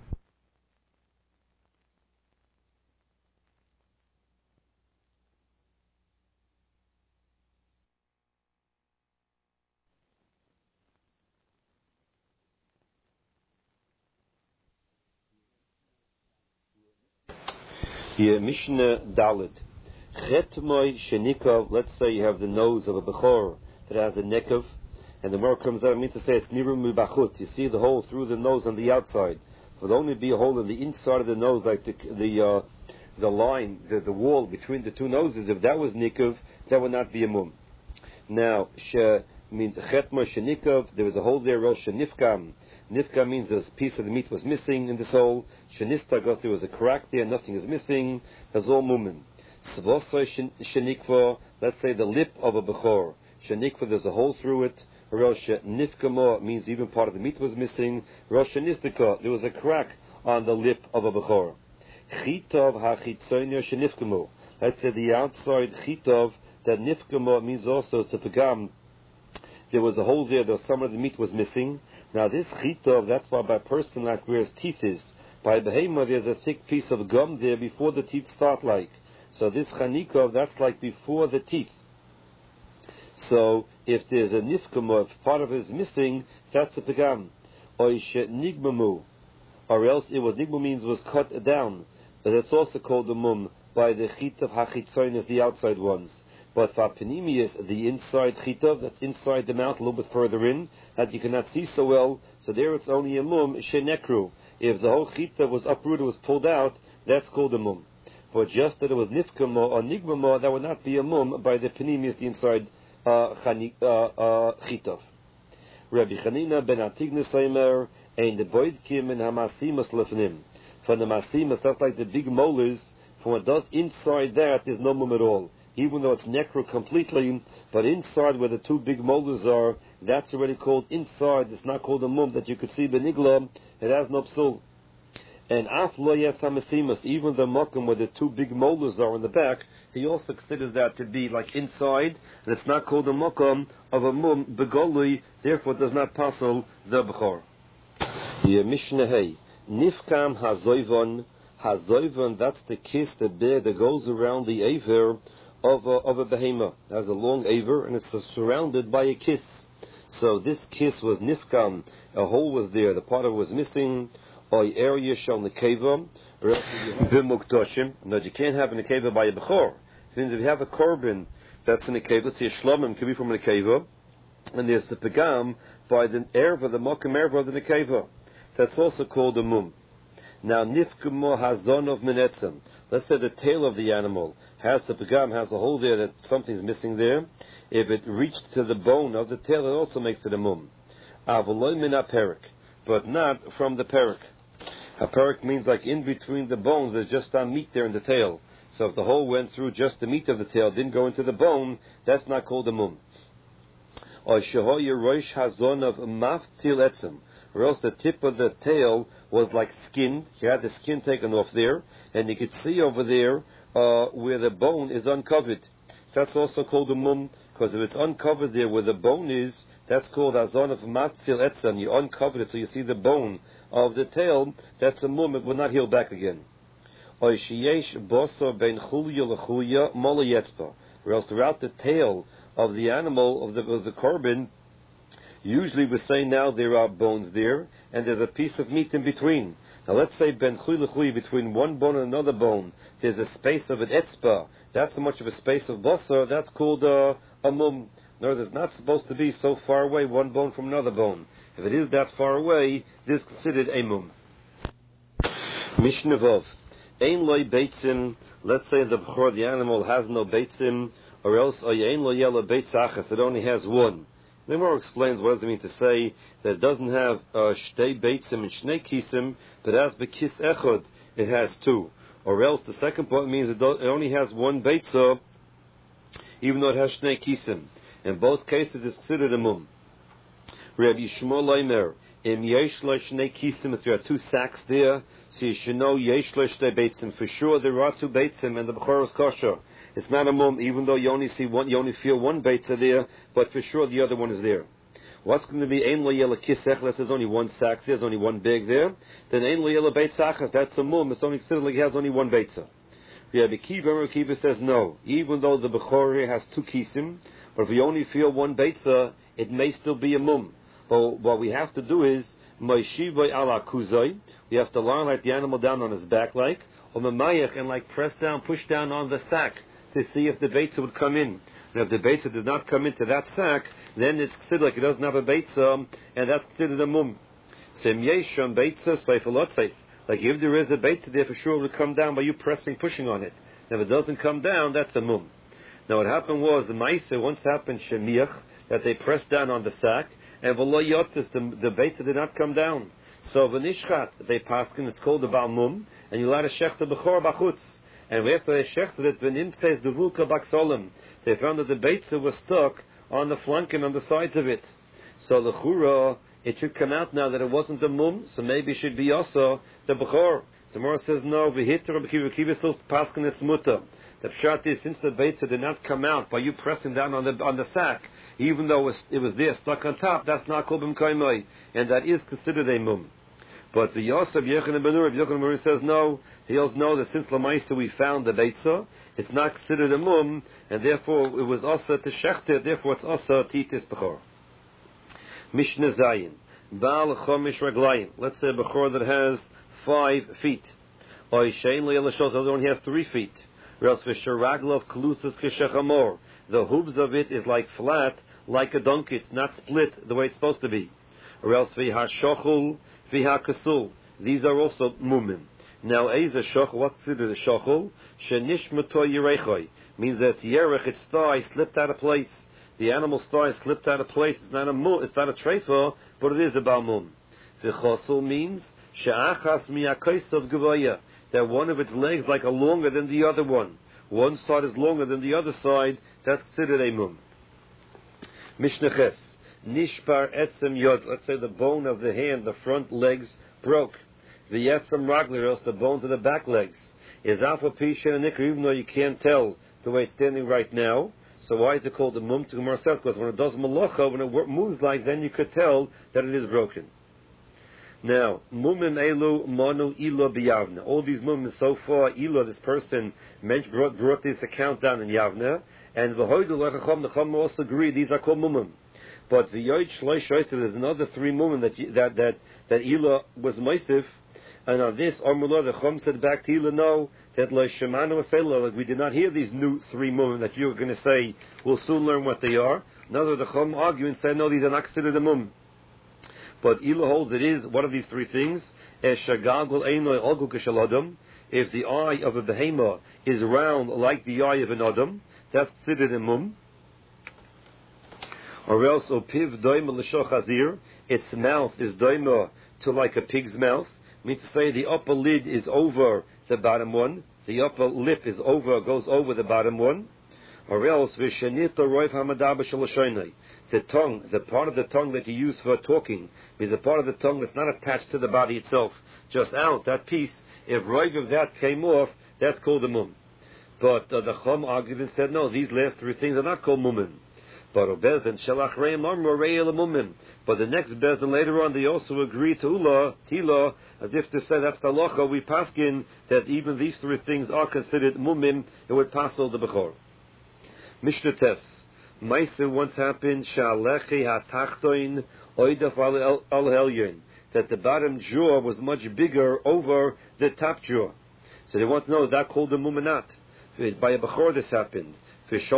Here, Mishnah Dalet. Chetmoy shenikov, let's say you have the nose of a bechor that has a nekov, and the more comes out, I mean to say it's nirum mibachut. You see the hole through the nose on the outside. It would only be a hole in the inside of the nose, like the line, the wall between the two noses. If that was nikov, that would not be a mum. Now, means chetmoy shenikov, there was a hole there, rosh shenifkam. Nifka means a piece of the meat was missing in this hole. Shenistagos, there was a crack there, nothing is missing. That's all mumim. Svosoi shenikva, let's say the lip of a bechor. Shenikva, there's a hole through it. Rosh nifkamo means even part of the meat was missing. Rosh nistika, there was a crack on the lip of a bechor. Chitov hachitzonia shenifkamo. Let's say the outside chitov, that nifkamo means also to pagam. There was a hole there, some of the meat was missing. Now this chitov, that's why by person like where his teeth is. By behema, there's a thick piece of gum there before the teeth start like. So this chanikov, that's like before the teeth. So if there's a nifkamo, if part of it is missing, that's a pagam. Oishe nigmamu, or else it was nigma means was cut down. But it's also called the mum by the chitav hachitzonis, the outside ones. But for panemius, the inside chitav, that's inside the mouth, a little bit further in, that you cannot see so well. So there it's only a mum shenekru. If the whole chitav was uprooted, was pulled out, that's called a mum. But just that it was nifkamo or nigmamo, that would not be a mum by the panemius, the inside chitav. Rabbi Chanina ben Atigna Seimer, and the boidkim and hamasimas lefnim. For the masimas, that's like the big molars. For what does inside that, there's no mum at all. Even though it's necro completely, but inside where the two big molars are, that's already called inside. It's not called a mum that you could see benigla. It has no psul. And af lo yes hamasimas, even the mokum where the two big molars are in the back, he also considers that to be like inside, and it's not called a mokum of a mum begoli. Therefore, it does not passel the bechor. Here Mishnah Hey nifkam hazoivon. Hazoivon, that's the kiss, the bear that goes around the aver of a behema. It has a long aver and it's surrounded by a kiss. So this kiss was nifkam, a hole was there, the part of it was missing. Or area shall nekeva, b'muktoshim. No, you can't have a nekeva by a bechor. It means if you have a korban that's in a nekeva, let's say a shlomim can be from a nekeva, and there's the pagam by the erva, the mokum erva of the nekeva. That's also called a mum. Now, nifkumo hazon of menetzim. Let's say the tail of the animal has the pagam, has a hole there that something's missing there. If it reached to the bone of the tail, it also makes it a mum. Avoloy min aperik. but not from the perik. A perik means like in between the bones, there's just some meat there in the tail. So if the hole went through just the meat of the tail, didn't go into the bone, that's not called a mum. Or shehoyer roish hazon of maftil etzem, or else the tip of the tail was like skinned. You had the skin taken off there, and you could see over there where the bone is uncovered. That's also called a mum, because if it's uncovered there where the bone is, that's called hazon of maftil etzem. You uncovered it so you see the bone of the tail. That's a mum. It will not heal back again. Or sheyesh boso ben chulya lechuya mola yetzpa, or else throughout the tail of the animal, of the korban, usually we say now there are bones there, and there's a piece of meat in between. Now let's say ben chuy lechui, between one bone and another bone, there's a space of an etzpa. That's so much of a space of basar, that's called a mum. In other words, it's not supposed to be so far away, one bone from another bone. If it is that far away, this is considered a mum. Mishnah Vav. Ein loy beitzim, let's say the bechor, the animal, has no beitzim, or else ein lo yela beitz achas, it only has one. The Gemara explains what does it mean to say that it doesn't have shtei beitzim and shnei kisim, but as bekis echod, it has two. Or else the second part means it only has one beitzah, even though it has shnei kisim. In both cases, it's considered a mum. Rabbi Yishmael Leimer, im yesh lo shnei kisim, if there are two sacks there, so you should know yesh lo shtei beitzim. For sure, there are two beitzim, and the bechor is kosher. It's not a mum, even though you only see one, you only feel one beitzah there, but for sure the other one is there. What's going to be ein lo yela kisech? There's only one sack, there's only one bag there. Then ein lo yela beitzachas, that's a mum. It's only considered like it has only one beitzah. Rabbi Kiva says no. Even though the bechor here has two kisim, but if you only feel one beitzah, it may still be a mum. But what we have to do is moishivay ala kuzay. We have to line like the animal down on his back, like or mamayach, and like press down, push down on the sack to see if the beitzah would come in. And if the beitzah did not come into that sack, then it's considered like it doesn't have a beitzah, and that's considered a mum. Sem yesham beitzah seifalotzes. Like if there is a beitzah there, for sure it would come down by you pressing, pushing on it. And if it doesn't come down, that's a mum. Now what happened was, the ma'aseh once happened shemiach, that they pressed down on the sack, and v'lo yotzes, the beitzah did not come down. So v'nishchat, they paskin, it's called the bal mum, and you let a shechta b'chor b'chutz. And after they shechted it, v'nimtes devulka baksolim, they found that the beitzah was stuck on the flank and on the sides of it. So the chura, it should come out now that it wasn't the mum, so maybe it should be also the b'chor. The Gemara says no, v'hitter Rabbi Kiva still paskin its muta. The pshat is, since the beitzah did not come out by you pressing down on the sack, even though it was there stuck on top, that's not called b'mkaimai, and that is considered a mum. But the Yosef Yechanan ben Uri says no. He also knows that since Lamaisa we found the beitzah, it's not considered a mum, and therefore it was also to shechter. Therefore it's also titis bechor. Mishnah Zayin Baal Chomish Raglayim. Let's say a bechor that has 5 feet. Or Shein Le'elashos only has 3 feet. Or else v'sheraglav kalutzas k'shechamor. The hooves of it is like flat, like a donkey. It's not split the way it's supposed to be. Or else v'hashochul v'hakasul. These are also mumim. Now, eiza shochul, what's considered a shochul? Shenishmato yerechoi. Means that yerech, its thigh slipped out of place. The animal's thigh slipped out of place. It's not a mum, it's not a treifa, but it is a balmum. V'chosul means she'achas mi'akaisav gevaya. That one of its legs like a longer than the other one. One side is longer than the other side. That's considered a mum. Mishnah Ches. Nishpar etzem yod. Let's say the bone of the hand, the front legs, broke. The yetzem ragler, else the bones of the back legs. Is alpha pisha and nikra, even though you can't tell the way it's standing right now. So why is it called a mum? To Gemara says, because when it does malacha, when it moves like, then you could tell that it is broken. Now, mumim elu manu ilo biyavna. All these mumim so far, ilo, this person brought this account down in Yavna, and v'hoidu lechacham, the chum also agree these are called mumim. But the yoid shloish shoyster, there's another 3 mumim that ilo was meisif, and on this, Armullah, the chum said back to ilo, no, that lo shemanu asela, like we did not hear these new 3 mumim that you're going to say. We'll soon learn what they are. Another, the chum argue and say, no, these are not considered a mum. But Ila holds it is one of these 3 things. If the eye of a behemoth is round like the eye of an adam, that's considered a mum. Or else opiv doima l'shoch hazir, its mouth is doima to like a pig's mouth. Means to say the upper lid is over the bottom one, the upper lip goes over the bottom one. Or else v'shenita roiv hamadaba shalashonai. The tongue, the part of the tongue that you use for talking, is a part of the tongue that's not attached to the body itself, just out that piece. If roiv of that came off, that's called a mum. But the Chum argued and said, no, these last three things are not called mumim. But Bezdin shalach reim amru reil mumim. But the next Bezdin later on, they also agree to tila, as if to say that's the locha we paskin that even these three things are considered mumim. It would pass all the bechor. Mishnah Tes. Meiser once happened shalechi hatachtoin oidaf al helyon, that the bottom jaw was much bigger over the top jaw. So they want to know, is that called a mum or not? By a bechor this happened. He asked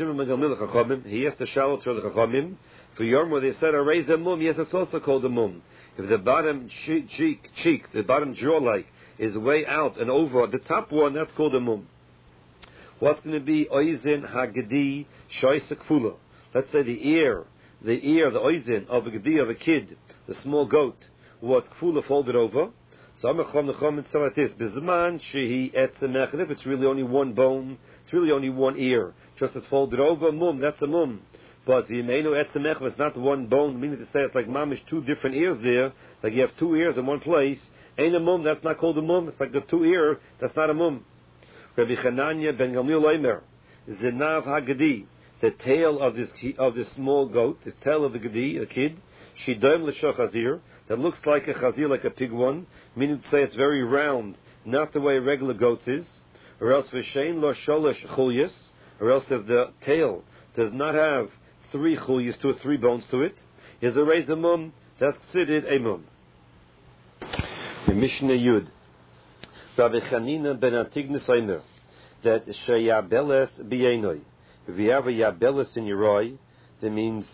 the shallow to the chachamim. For Yormo they said, raise a mum. Yes, it's also called a mum. If the bottom cheek, the bottom jaw is way out and over the top one, that's called a mum. What's going to be oizen hagedi shoyse kfula? Let's say the ear, the oizen of a gedi of a kid, the small goat, was kfula folded over. So I'm a chom tell like this: Bizman shehi etzemech. If it's really only one bone, it's really only one ear, just as folded over, mum. That's a mum. But the imenu etzemech was not one bone, meaning to say it's like mamish two different ears there. Like you have two ears in one place. Ain't a mum. That's not called a mum. It's like the two ear. That's not a mum. Rabbi Chananya ben Gamliel Omer, Zinav Hagadi, the tail of this small goat, the tail of the gedi, a kid, Shidoim l'shach chazir, that looks like a chazir, like a pig one, meaning to say it's very round, not the way a regular goat is, or else v'shein lo sholosh chulyas, or else if the tail does not have three chulyas to it, three bones to it, is a razor mum, that's considered a mum. The Mishnah Yud. Rabbi Chanina ben Antignos Omer, that sheyabeles biyenoi. If you have a yabeles in your eye, that means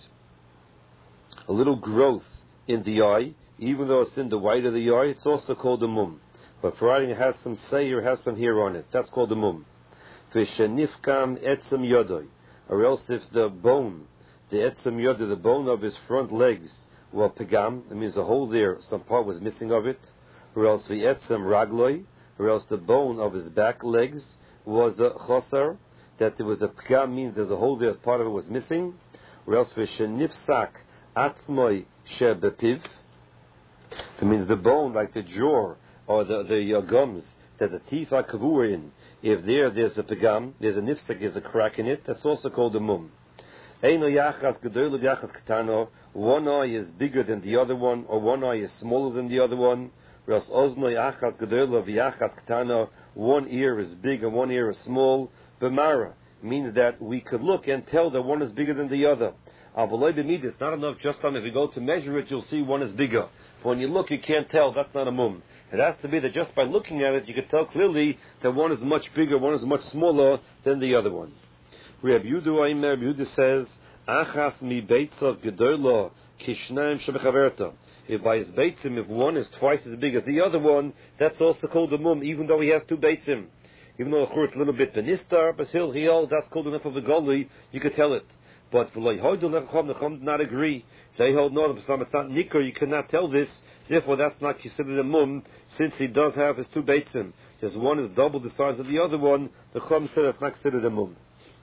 a little growth in the eye, even though it's in the white of the eye, it's also called a mum. But providing it has some seir, has some hair on it, that's called a mum. V'shenifkam etzem yodoi, or else if the bone, the etzem yodoi, the bone of his front legs, were pegam, it means the hole there, some part was missing of it, or else the etzem ragloi, or else the bone of his back legs was a chosar, that there was a pgam, means there's a hole there, part of it was missing, or else v'shenifsak atzmoi shebepiv, that means the bone, like the jaw, or the gums, that the teeth are kavur in, if there's a pgam, there's a nifsak, there's a crack in it, that's also called a mum. Eino yachas gedoyle yachas katano, one eye is bigger than the other one, or one eye is smaller than the other one, whereas ozno yachas gedoyle v'yachas katano, one ear is big and one ear is small. B'mara means that we could look and tell that one is bigger than the other. Avaloi b'mid, it's not enough just on if you go to measure it, you'll see one is bigger. But when you look, you can't tell. That's not a mum. It has to be that just by looking at it, you can tell clearly that one is much bigger, one is much smaller than the other one. Rabbi Yehuda says, Achas mi beitzah gedoyla kishnaim shebechaverta. If by his beitzim, if one is twice as big as the other one, that's also called a mum, even though he has two beitzim. Even though it's a little bit benistar, basil hiel, that's called enough of a goli, you could tell it. But for the Chum did not agree. They hold no, it's not nikkur, you cannot tell this. Therefore, that's not considered a mum, since he does have his two beitzim. Just one is double the size of the other one. The Chum said that's not considered a mum.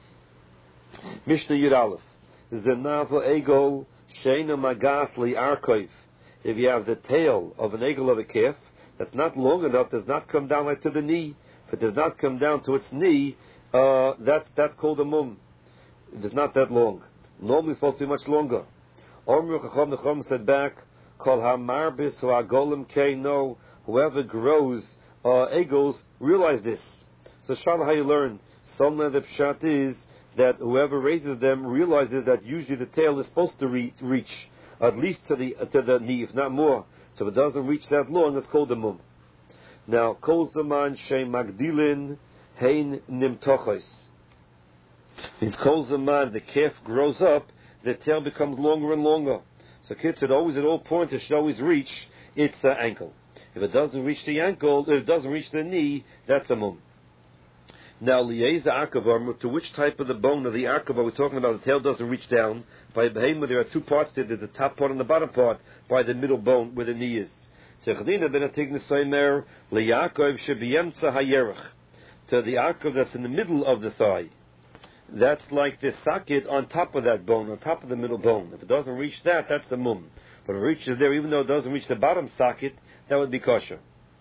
Mishnah Yud Aleph. Zenavo egol sheina magas li arkoif. If you have the tail of an eagle of a calf that's not long enough, does not come down like to the knee. If it does not come down to its knee, that's called a mum. It is not that long. Normally it's supposed to be much longer. Omru Chacham the Chum said back, Kol hamarbis hu agolim keino, whoever grows eagles, realize this. So Shalom, how you learn? Some of the pshat is that whoever raises them realizes that usually the tail is supposed to reach at least to the knee, if not more. So if it doesn't reach that long, it's called a mum. Now, kol zaman she magdilin hein nimtochos. Means kol zaman, the calf grows up, the tail becomes longer and longer. So kids should always, at all points, it should always reach its ankle. If it doesn't reach the ankle, if it doesn't reach the knee, that's a mum. Now, lieza arkavar, to which type of the bone of the arkavar we're talking about? The tail doesn't reach down. By behemoth, there are two parts there. There's the top part and the bottom part by the middle bone where the knee is. Sechdina ben atigna soimer leYaakov shebiyemtza hayerach, to the Yaakov that's in the middle of the thigh. That's like the socket on top of that bone, on top of the middle bone. If it doesn't reach that, that's the mum. But if it reaches there, even though it doesn't reach the bottom socket, that would be kosher.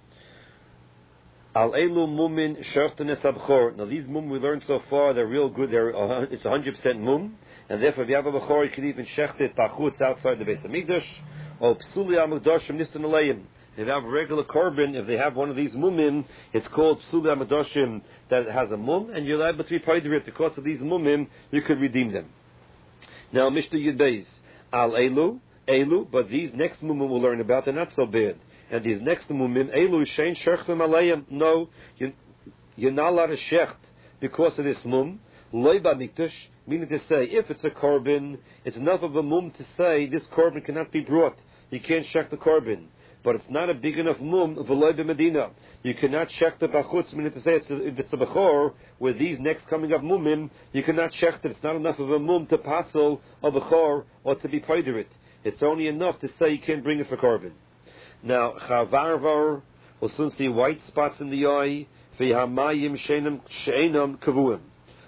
Al elu mumin shertanes abchor. Now these mum we learned so far, they're real good. It's 100% mum, and therefore if you have a bechor, you can even shecht it bachutz outside the Beis Hamikdash. Or psuli amudoshim nistan aleim. If you have a regular korban, if they have one of these mumim, it's called psuli amudoshim that has a mum, and you're able to be paid it because of these mumim. You could redeem them. Now Mishnah Yud Beis al elu, but these next mumim we'll learn about, they're not so bad. And these next mumim, elu shein shechtem aleim. No, you're not allowed to shecht because of this mum. Loi b'mikdash, meaning to say, if it's a korban, it's enough of a mum to say this korban cannot be brought. You can't shecht the korban. But it's not a big enough mum v'loi b'medina. You cannot shecht the bachutz, meaning to say if it's a bechor, with these next coming up mumim, you cannot shecht it. It's not enough of a mum to passel a bechor or to be paider it. It's only enough to say you can't bring it for korban. Now, chavarvar, we'll soon see white spots in the eye, v'hamayim she'enam kavuim.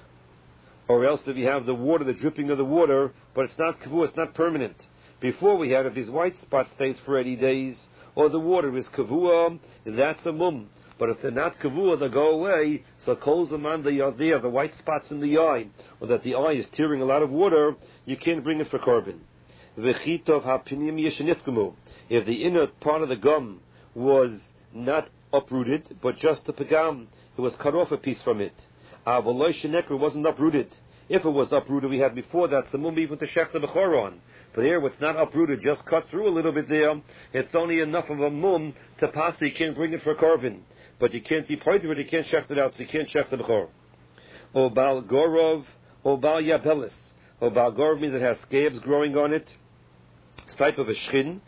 Or else if you have the water, the dripping of the water, but it's not kavu, it's not permanent. Before we had, if these white spots stays for 80 days, or the water is kavua, that's a mum. But if they're not kavua, they go away, so kol zaman they are there, the white spots in the eye, or that the eye is tearing a lot of water, you can't bring it for korban. V'chitov hapinim yeshenifkamu. If the inner part of the gum was not uprooted, but just a pagam, it was cut off a piece from it. Avoloi shenekru wasn't uprooted. If it was uprooted, we had before that, the mum even to shech the bechor on. But here, it's not uprooted, just cut through a little bit there. It's only enough of a mum to pass, so you can't bring it for korban. But you can't be part of it, you can't shech it out, so you can't shech the bechor. O bal gorov, o bal yabelis. O bal gorov means it has scabs growing on it. It's type of a shchin.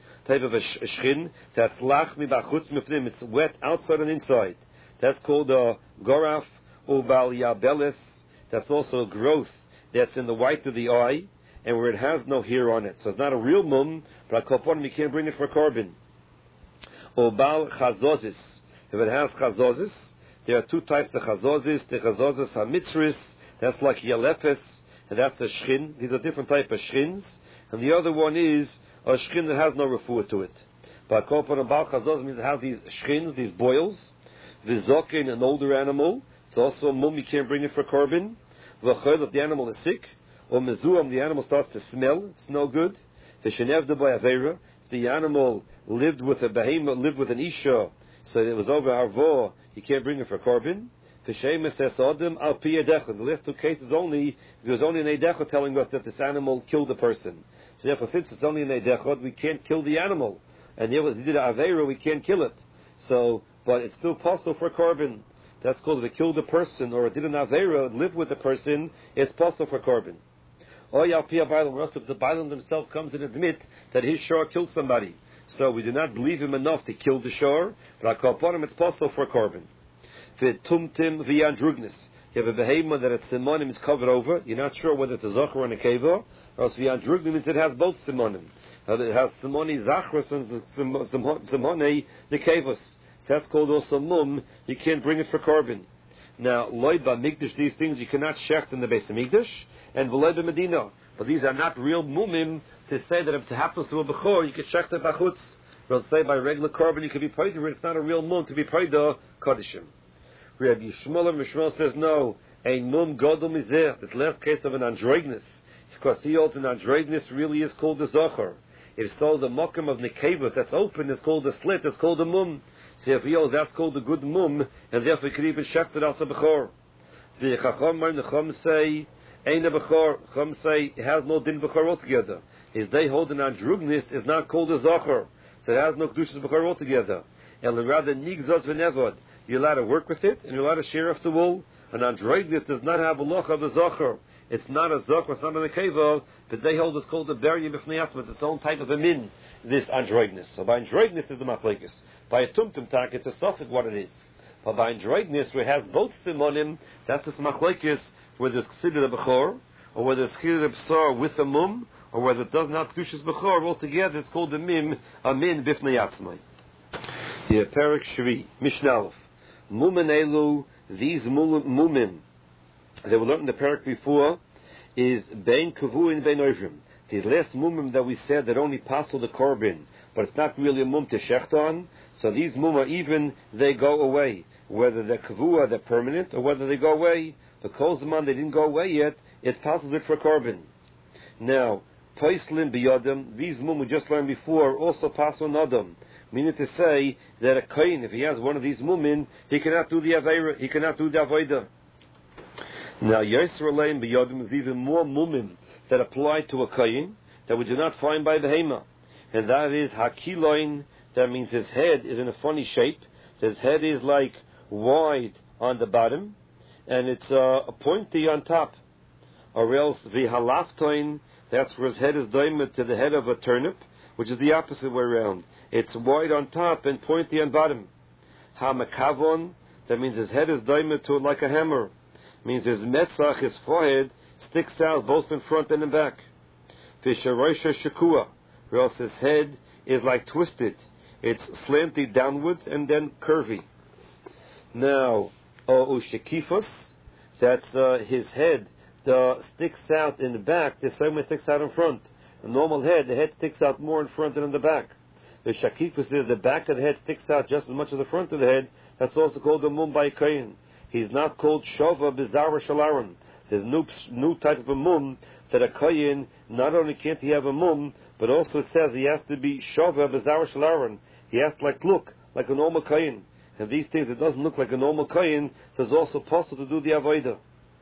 That's lach mi bachutz mifnim. It's wet outside and inside. That's called a goraf or bal yabelis. That's also a growth that's in the white of the eye and where it has no hair on it. So it's not a real mum, but akoponim you can't bring it for korban. Or bal chazozis. If it has chazozis, there are two types of chazozis. The chazozis hamitzris, that's like yalepes, and that's a shchin. These are different type of shchins. And the other one is a shchin that has no refuah to it. But akoponim bal chazozis means it has these shchins, these boils. Vizokin, an older animal. It's also a mum, you can't bring it for korban. V'chol, if the animal is sick. Or mezuam, the animal starts to smell, it's no good. V'shenevda by avera, if the animal lived with a behemoth, lived with an isha, so it was over arvo, you can't bring it for korban. V'shemes es adam al pi edechot. The last two cases only, there was only an edechot telling us that this animal killed a person. So therefore, since it's only an edechot, we can't kill the animal. And if he did an avera, we can't kill it. So, but it's still possible for korban. That's called if it killed a person or it did an avera, live with the person, it's possible for korban. Or Yalpia Bailam, or else if the Bailam himself comes and admit that his shor killed somebody. So we do not believe him enough to kill the shor, but upon him it's possible for korban. V'tumtim v'yandrugnis. You have a behemoth that its simonim is covered over. You're not sure whether it's a zocher or a keva, or else v'yandrugnis means it has both simonim. It has simoni zachros and simoni nekevos. So that's called also mum. You can't bring it for korban. Now, loy b'mikdash, these things you cannot shecht in the Beis Hamikdash, and v'loy b'medina. But these are not real mumim to say that if it happens to a bechor, you can shecht it bachutz. We'll say by regular korban you can be paid, it's not a real mum to be paid kodishim. Rabbi Yishmael says no, a mum godol mizeh. This last case of an androgynis, because he holds an androgynis really is called a zocher. If so, the mokum of nekevus that's open is called a slit, it's called a mum. So if he holds that's called a good mum, and therefore he could even shecht it as a bechor. The chacham say, ain't a bechor. Chacham say it has no din bechor altogether. Is they hold an androgynis is not called a zocher, so it has no kedushas bechor altogether. And rather nigzos v'nevod. You're allowed to work with it, and you're allowed to share off the wool. An androgynis does not have a loch of a zocher. It's not a zocher, it's not a nekeva, but they hold it's called a beryim b'fnei asma. It's its own type of a min, this androgynis. So by androgynis is the machlekes. By a tumtum tak, it's a suffix what it is. But by androgynis, where it has both simonim, that's this machlekes, whether it's considered a bechor, or whether it's considered a b'sar with a mum, or whether it doesn't have kedushas bechor altogether, it's called a min b'fnei asma. The Perek Shvi, Mishnah. Mumen elu, these mumim that we learned in the Perek before, is bein kavu and bein oivrim. These last mumim that we said that only passel the korban, but it's not really a mum to shecht on. So these mumah, even they go away, whether they're kavua, they're permanent, or whether they go away. Because the man they didn't go away yet, it passes it for korban. Now, Poislin biyodim, these mum we just learned before, also pass on adam. Meaning to say that a kohen, if he has one of these mumin, he cannot do the aveira, he cannot do the avodah. Now, Yisraelim biyodim is even more mumin that apply to a kohen that we do not find by the hema, and that is hakiloin. That means his head is in a funny shape. His head is like wide on the bottom, and it's pointy on top. Or else vihalaftoin. That's where his head is doimed to the head of a turnip, which is the opposite way around. It's wide on top and pointy on bottom. Ha-makavon, that means his head is doimed to it like a hammer. Means his metzach, his forehead, sticks out both in front and in back. Visharoisha shakua, or else his head is like twisted. It's slanted downwards and then curvy. Now, ushakifos, that's his head sticks out in the back the same way it sticks out in front. A normal head, the head sticks out more in front than in the back. The shakifus is the back of the head sticks out just as much as the front of the head. That's also called a mum by kohen. He's not called shova bizarre shalaron. There's new type of a mum that a kohen, not only can't he have a mum, but also it says he has to be shova bizarre shalaron. He has to look like a normal kohen. And these things, it doesn't look like a normal kohen, so it's also possible to do the avodah.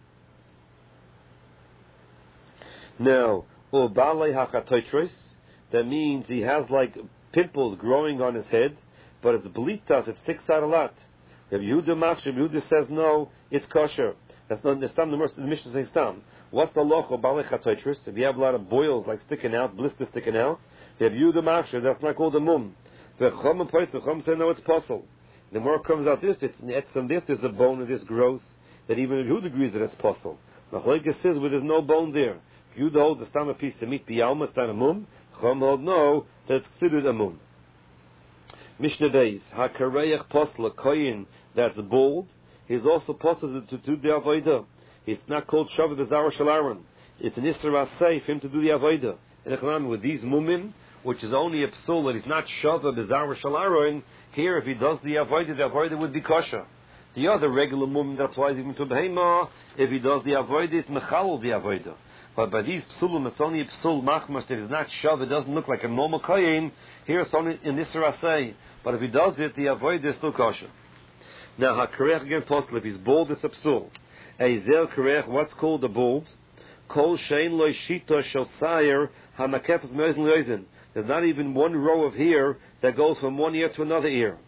Now, ubalei hakatoitros, that means he has like pimples growing on his head, but it's blitas, it sticks out a lot. Rabbi Yehuda says no, it's kosher. That's not the stam. The Mishnah saying stam. What's the loch of balei hakatoitros? If you have a lot of boils like sticking out, blisters sticking out, Rabbi Yehuda that's not called a mum. The Chum say no, it's possible. The more it comes out this, there's a bone of this growth that even Rabbi Yehuda agrees that it's possible. Machlokes says where there's no bone there. You hold the stam a piece to meet biyalma, stand a mum. Chum hold no, that it's considered a mum. Mishnah Beis, hakareich posla koyin that's bald. He's also possible to do the avodah. It's not called shavah bezara shalaron. It's an isra say for him to do the avodah. In economy with these mumim, which is only a psul that he's not shavah bezara shalaron. Here, if he does the avodah would be kosher. The other regular mumim that applies even to behema, if he does the avodah, it's mechal the avodah. But by these psulim, it's only a psul machmas that is not shav. It doesn't look like a normal kohen. Here it's only in Isra say. But if he does it, the avoid is still kosher. Now, hakarech again possible. If he's bald, it's a psul. Eizel karech, what's called a bald? Kol shein loy shita shel sayer hamakefes meozen loizen. There's not even one row of hair that goes from one ear to another ear.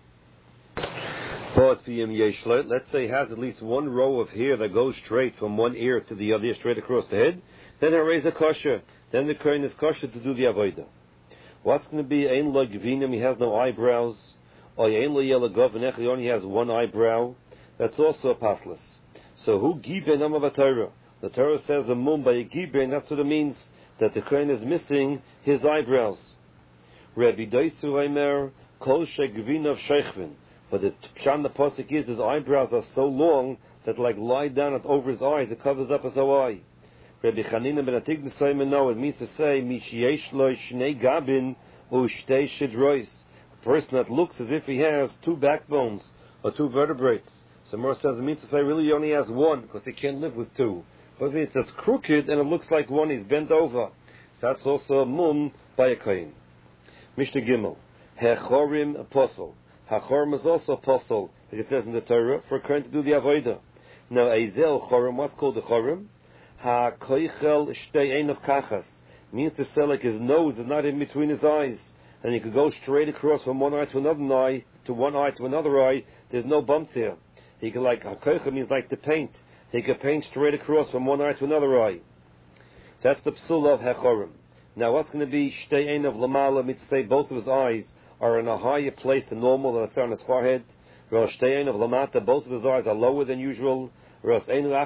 But let's say he has at least one row of hair that goes straight from one ear to the other ear, straight across the head. Then he raise a kosher. Then the kohen is kosher to do the avodah. What's going to be ein lo gvinim? He has no eyebrows. Or ein lo yelagov, he only has one eyebrow. That's also a paslas. So who giben amav Torah? The Torah says a mum by a giben. That's what it means, that the kohen is missing his eyebrows. Rabbi Daisu Eimer kol shegvinav sheichvin. But the pshan the pasuk is his eyebrows are so long that lie down over his eyes. It covers up his whole eye. Rabbi Chanina ben Atig B'Soyman, no, it means to say, Mishyesh lo shnei gabin u'shtei shidrois. A person that looks as if he has two backbones or two vertebrae. So more says it means to say really he only has one because he can't live with two. But if it's as crooked and it looks like one, he's bent over. That's also a mum by a kohen. Mishnah Gimel, Hechorim apostle. Hachorim is also apostle, like it says in the Torah, for a kohen to do the avodah. Now, Eizel Chorim, what's called the Chorim? Ha-koichel shtei ein of kachas. Means to say like his nose is not in between his eyes. And he could go straight across from one eye to another eye, to one eye to another eye. There's no bump there. He could ha-koichel means like to paint. He could paint straight across from one eye to another eye. That's the psul of Hechorim. Now what's going to be shtei ein of lamala? Means to say both of his eyes are in a higher place than normal, than on his forehead. Whereas shtei ein of lamata, both of his eyes are lower than usual. Whereas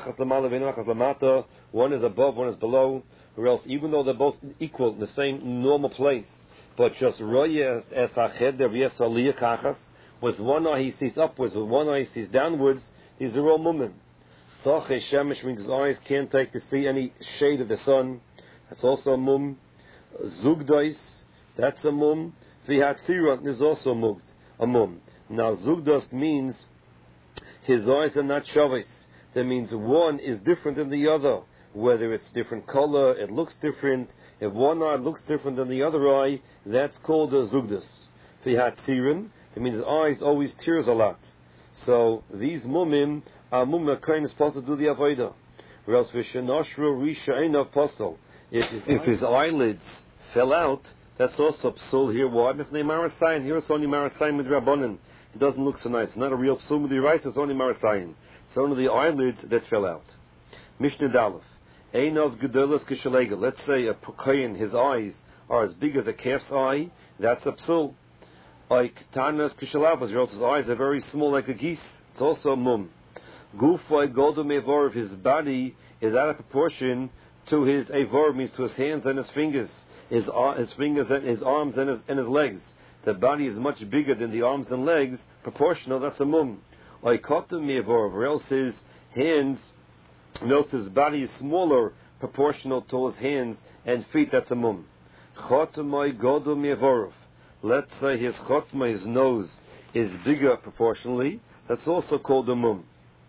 one is above, one is below. Or else, even though they're both equal in the same normal place, but just when With one eye he sees upwards, with one eye he sees downwards. These are all mumim. Soche shemesh means his eyes can't take to see any shade of the sun. That's also a mum. Zugdais, that's a mum. Vihatziron is also a mum. Now Zugdos means his eyes are not shavis. That means one is different than the other. Whether it's different color, it looks different. If one eye looks different than the other eye, that's called a Zugdos. Vihatziron, that means his eyes always tears a lot. So these mumim are mumim kind of supposed to do the avodah. Whereas v'shenoshru risha einav posel. If his eyelids fell out, that's also psul here. Why? If they marasayin, here it's only marasayin with rabbanon. It doesn't look so nice. It's not a real psul with the rice. It's only marasayin. It's only the eyelids that fell out. Mishnah Dalef. Einav gedolos kishalega. Let's say a kohen, his eyes are as big as a calf's eye. That's a psul. Like Tanas Kishalavas, his eyes are very small like a geese. It's also a mum. Gufay Golda Mevor, his body is out of proportion to his Evor, means to his hands and his fingers. His fingers and his arms and his legs. The body is much bigger than the arms and legs, proportional, that's a mum. Oikota Mevor, or else his hands, else his body is smaller, proportional to his hands and feet, that's a mum. Chotamai Golda Mevorov. Let's say his chotma, his nose, is bigger proportionally. That's also called a mum.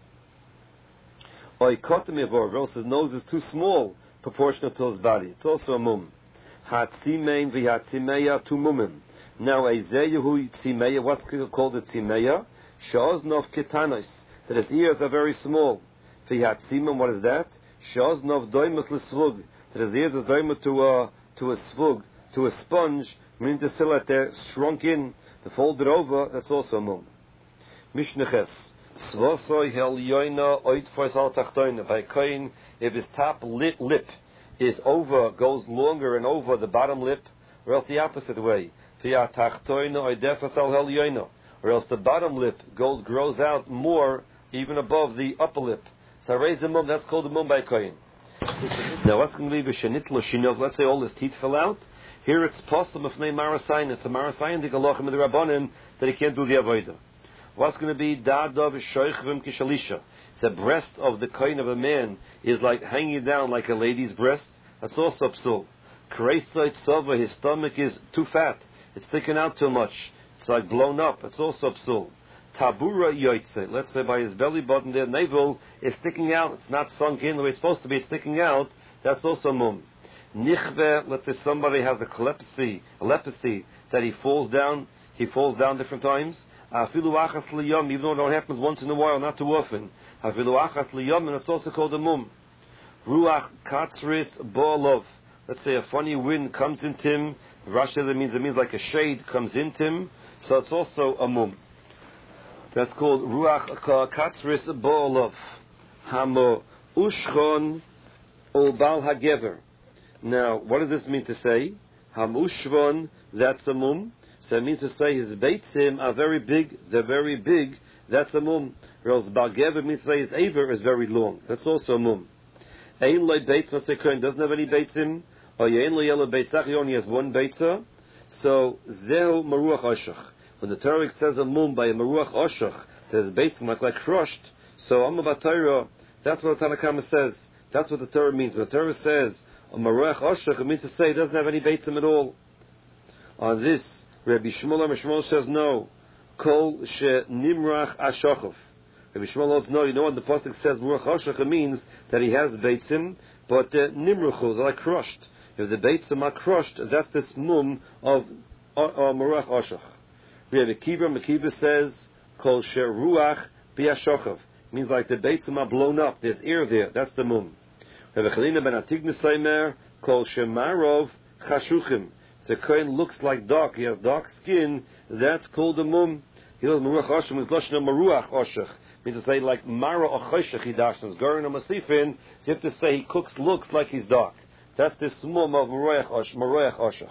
Or else his nose is too small, proportional to his body. It's also a mum. Hatzimein v'hatzimeya, two mumim. Now, a zeyahu tzimeya, what's called a tzimeya? Shaoznov ketanos, that his ears are very small. V'hatzimein, what is that? Shaoznov doimus l'svug, that his ears is doimus to a svug, to a sponge, meaning to still at there, shrunk in, to fold it over, that's also a mum. Mishneches. Svosoi hel yoina oitfois al tachtoina. By kohen, if his top lip is over, goes longer and over the bottom lip, or else the opposite way. Via tachtoina oidefas al hel yoina. Or else the bottom lip grows out more, even above the upper lip. So raise the mum, that's called the mum by kohen. Now what's going to be b'shenit l'shinov? Let's say all his teeth fell out. Here it's possible if name marasayin. It's a marasayin the galachim of the rabbanim that he can't do the avodah. What's going to be dadav shoichvim kishalisha? The breast of the kohen of a man is like hanging down like a lady's breast. That's also psul. Kreisait sova, his stomach is too fat. It's sticking out too much. It's like blown up. It's also psul. Tabura yoitze. Let's say by his belly button, their navel is sticking out. It's not sunk in the way it's supposed to be. It's sticking out. That's also mum. Nichve, let's say somebody has a leprosy that he falls down different times. Afilu achas liyom, even though it happens once in a while, not too often. Afilu achas liyom, and it's also called a mum. Ruach katzris bo'alov. Let's say a funny wind comes into him. Rashi, it means like a shade comes into him. So it's also a mum. That's called ruach katzris bo'alov. Hamo ushchon ol bal hagever. Now, what does this mean to say? Hamushvon, that's a mum. So it means to say his beitzim are very big, they're very big, that's a mum. Whereas Balgever means to say his aver is very long, that's also a mum. Ein loy beitz, let's say Kohen doesn't have any beitzim, or Ein loy yellow beitzach, he only has one beitza. So, Zehu Maruach Oshach. When the Torah says a mum by a Maruach Oshach, that his beitzim are like crushed, so Amma Batayra, that's what the Tanakama says. That's what the Torah means. When the Torah says, a Maruach Oshach, it means to say it doesn't have any beitzim at all. On this, Rabbi Shmuel says no. Kol she nimrach ashachov. Rabbi Shmuel says no. You know what the pasuk says? Maruach Oshach, it means that he has beitzim, but nimruchu, they're like crushed. If the beitzim are crushed, that's this mum of Maruach Oshach. Rabbi Akiva says kol she ruach biashachov. Means like the beitzim are blown up. There's air there. That's the mum. Rabbi Chalina ben Atigna Seimer kol she marov chashuchim. The kohen looks like dark. He has dark skin. That's called a mum. He knows Maruach Oshach is Lashon Maruach Oshach. Means to say like Mara or Choshech he dashens. Gorin or Masifin. So you have to say he looks like he's dark. That's this mum of Maruach Oshach.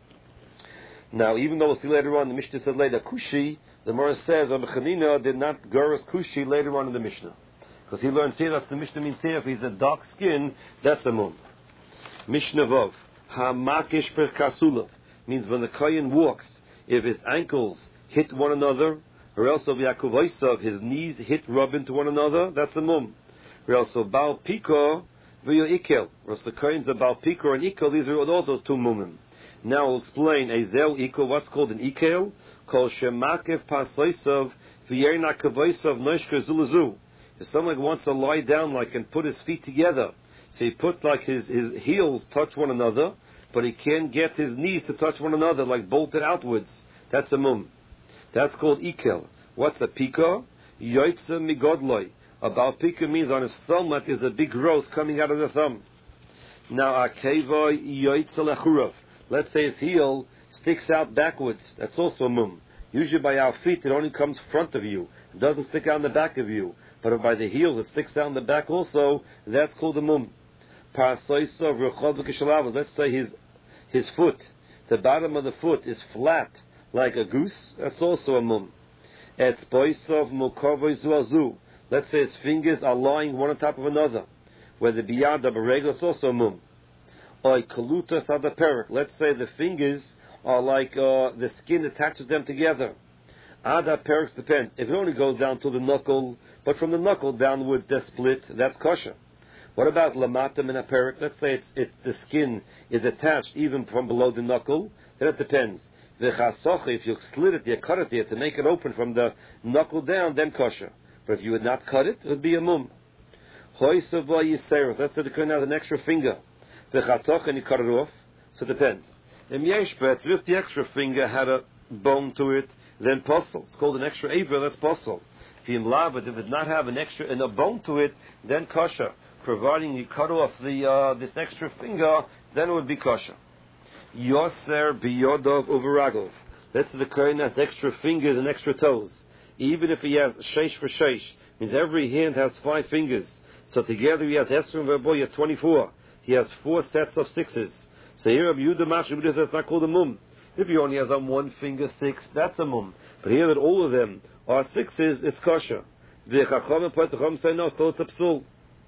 Now, even though we'll see later on, the Mishnah said later Kushi, the Gemara says Rabbi Chanina did not Goros Kushi later on in the Mishnah. Because he learns here, that's the Mishnah means here, if he's a dark skin, that's a mum. Mishnah Vav. Hamakish per kasulav means when the kohen walks, if his ankles hit one another, Or else of his knees rub into one another, that's a mum. Or else Baal Piko v'yo Ikel. Or else the kinds of Baal Piko and Ikel, these are also two mumim. Now we'll explain Ezel Ikel, what's called an Ikel, called Shemakev Pasoisav v'yerna Kavoisav Noishker Zulazu. If someone wants to lie down and put his feet together, so he put his heels touch one another, but he can't get his knees to touch one another, bolted outwards. That's a mum. That's called Ikel. What's a Pika? Yoitza Migodloi. A Baal Pika means on his thumb that there's a big growth coming out of the thumb. Now Akeva Yoitza Lechurav. Let's say his heel sticks out backwards. That's also a mum. Usually by our feet it only comes front of you. It doesn't stick out in the back of you. But if by the heels it sticks out in the back also, that's called a mum. Let's say his foot, the bottom of the foot is flat like a goose, that's also a mum. Let's say his fingers are lying one on top of another, where the biyad of a regel is also a mum. Let's say the fingers are like the skin attaches them together. Ada perik depends. If it only goes down to the knuckle, but from the knuckle downwards they're split, that's kosher. What about lamatam and a perik? Let's say it's the skin is attached even from below the knuckle, then it depends. If you slit it, you cut it there to make it open from the knuckle down, then kosher. But if you would not cut it, it would be a mum. Let's say the kohen has an extra finger. And you cut it off, so it depends. If the extra finger had a bone to it, then posel. It's called an extra aver, that's posel. If it did not have an extra and a bone to it, then kosher. Providing you cut off this extra finger, then it would be kosher. Yoser biyodov uveragov. Let's say the kohen has extra fingers and extra toes. Even if he has sheish for sheish, means every hand has 5 fingers. So together he has Esrim Verbo, he has 24. He has 4 sets of 6s. So here Rabbi Yehuda Mashra says it's not called a mum. If he only has on one finger 6, that's a mum. But here that all of them are 6s, it's kosher. The Chacham and Chacham say no, so it's a psul.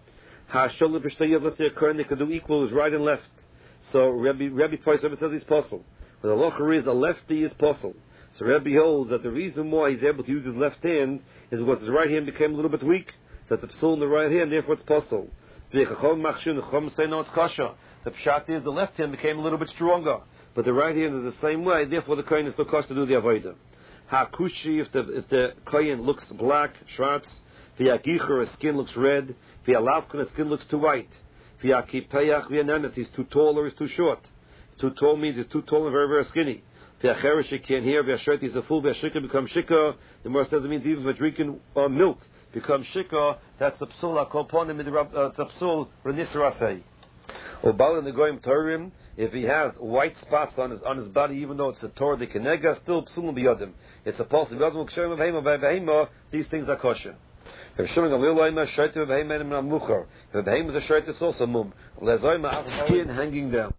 Hashol b'shtayyav, let's say a kohen can do equal is right and left. So Rabbi Poisson says he's possible. But the locher is a lefty is possible. So Rabbi holds that the reason why he's able to use his left hand is because his right hand became a little bit weak. So it's a psul in the right hand, therefore it's possible. The Chacham say no, it's kosher. The pshat is the left hand became a little bit stronger, but the right hand is the same way. Therefore, the kohen is still kosher to do the avodah. Hakushi, if the kohen looks black, shratz. V'yagicher, his skin looks red. V'yalavkun, his skin looks too white. V'yakipeach, v'yanenes, he's too tall or he's too short. Too tall means he's too tall and very, very skinny. V'yacherish, he can't hear. V'yashret, he's a fool. V'yashikah, becomes shikah. The Gemara says it means even for drinking milk becomes shikah. That's the psul akoponim. It's a psul renisrasei. Or Baal in the Goyim Torim, if he has white spots on his body, even though it's a Torah de Kenega, still psul biyodim. It's a pulse of yodim kshem of behema. These things are kosher. If Shimon Gamliel loyma shayte behema and mucher. If behema is a shayte, it's also mum. Skin hanging down.